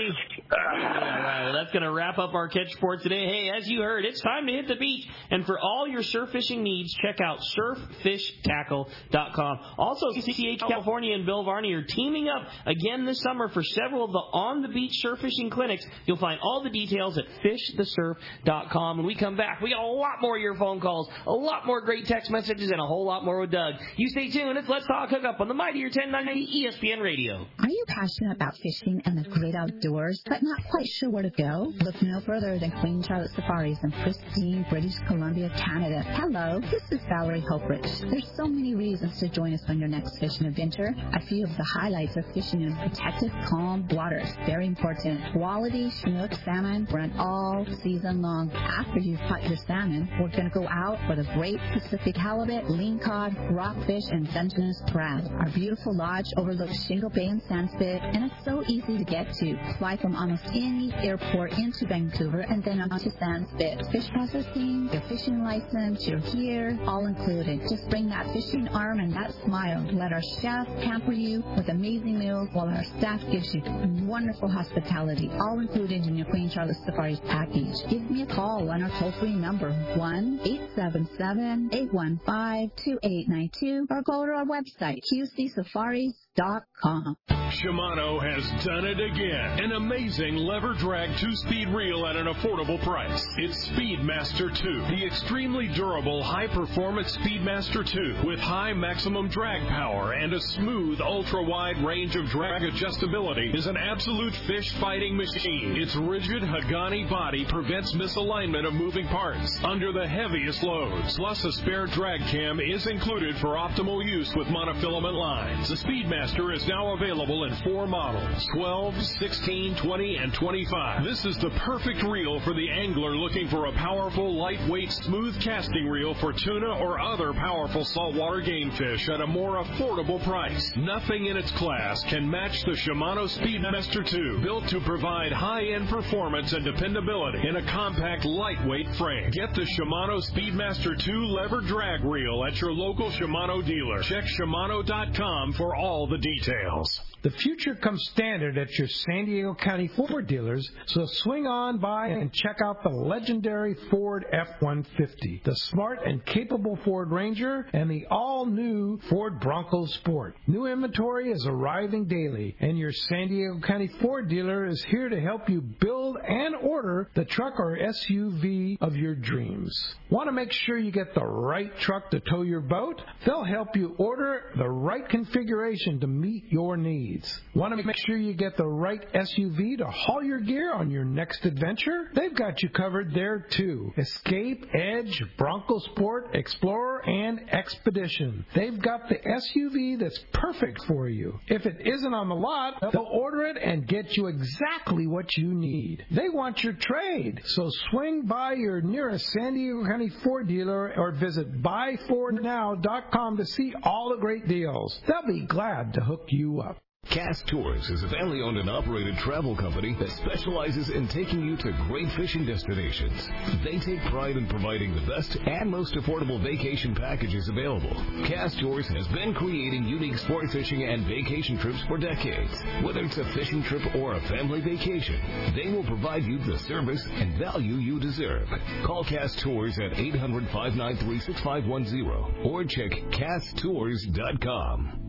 All right, well, that's going to wrap up our catch for today. Hey, as you heard, it's time to hit the beach. And for all your surf fishing needs, check out surf fish tackle dot com. Also, C C H California and Bill Varney are teaming up again this summer for several of the on-the-beach surf fishing clinics. You'll find all the details at fish the surf dot com. When we come back, we got a lot more of your phone calls, a lot more great text messages, and a whole lot more with Doug. You stay tuned. It's Let's Talk Hookup on the Mightier ten ninety E S P N Radio. Are you passionate about fishing and the great outdoors, but not quite sure where to go? Look no further than Queen Charlotte Safaris in pristine British Columbia, Canada. Hello, this is Valerie Hoprich. There's so many reasons to join us on your next fishing adventure. A few of the highlights are fishing in protected, calm waters. Very important. Quality Chinook salmon run all season long. After you've caught your salmon, we're going to go out for the great Pacific halibut, lingcod, rockfish, and Dungeness crab. Our beautiful lodge overlooks Shingle Bay and Sandspit, and it's so easy to get to. Fly from almost any airport into Vancouver and then on to Sandspit. Fish processing, your fishing license, your gear, all included. Just bring that fishing arm and that smile. Let our chef pamper you with amazing meals while our staff gives you wonderful hospitality, all included in your Queen Charlotte Safaris package. Give me a call on our toll-free number, one eight seven seven, eight one five, two eight nine two, or go to our website, q c safaris dot com. Shimano has done it again. An amazing lever drag two-speed reel at an affordable price. It's Speedmaster two, the extremely durable high-performance Speedmaster two with high maximum drag power and a smooth ultra-wide range of drag adjustability is an absolute fish-fighting machine. Its rigid Hagani body prevents misalignment of moving parts under the heaviest loads. Plus, a spare drag cam is included for optimal use with monofilament lines. The Speedmaster is now available in four models, twelve, sixteen, twenty, and twenty-five. This is the perfect reel for the angler looking for a powerful, lightweight, smooth casting reel for tuna or other powerful saltwater game fish at a more affordable price. Nothing in its class can match the Shimano Speedmaster two, built to provide high-end performance and dependability in a compact, lightweight frame. Get the Shimano Speedmaster two lever drag reel at your local Shimano dealer. Check Shimano dot com for all the details. The future comes standard at your San Diego County Ford dealers, so swing on by and check out the legendary Ford F one fifty, the smart and capable Ford Ranger, and the all-new Ford Bronco Sport. New inventory is arriving daily, and your San Diego County Ford dealer is here to help you build and order the truck or S U V of your dreams. Want to make sure you get the right truck to tow your boat? They'll help you order the right configuration to meet your needs. Want to make sure you get the right S U V to haul your gear on your next adventure? They've got you covered there too. Escape, Edge, Bronco Sport, Explorer, and Expedition. They've got the S U V that's perfect for you. If it isn't on the lot, they'll order it and get you exactly what you need. They want your trade, so swing by your nearest San Diego County Ford dealer or visit buy ford now dot com to see all the great deals. They'll be glad to hook you up. Cast Tours is a family-owned and operated travel company that specializes in taking you to great fishing destinations. They take pride in providing the best and most affordable vacation packages available. Cast Tours has been creating unique sport fishing and vacation trips for decades. Whether it's a fishing trip or a family vacation, they will provide you the service and value you deserve. Call Cast Tours at eight hundred, five nine three, six five one zero or check cast tours dot com.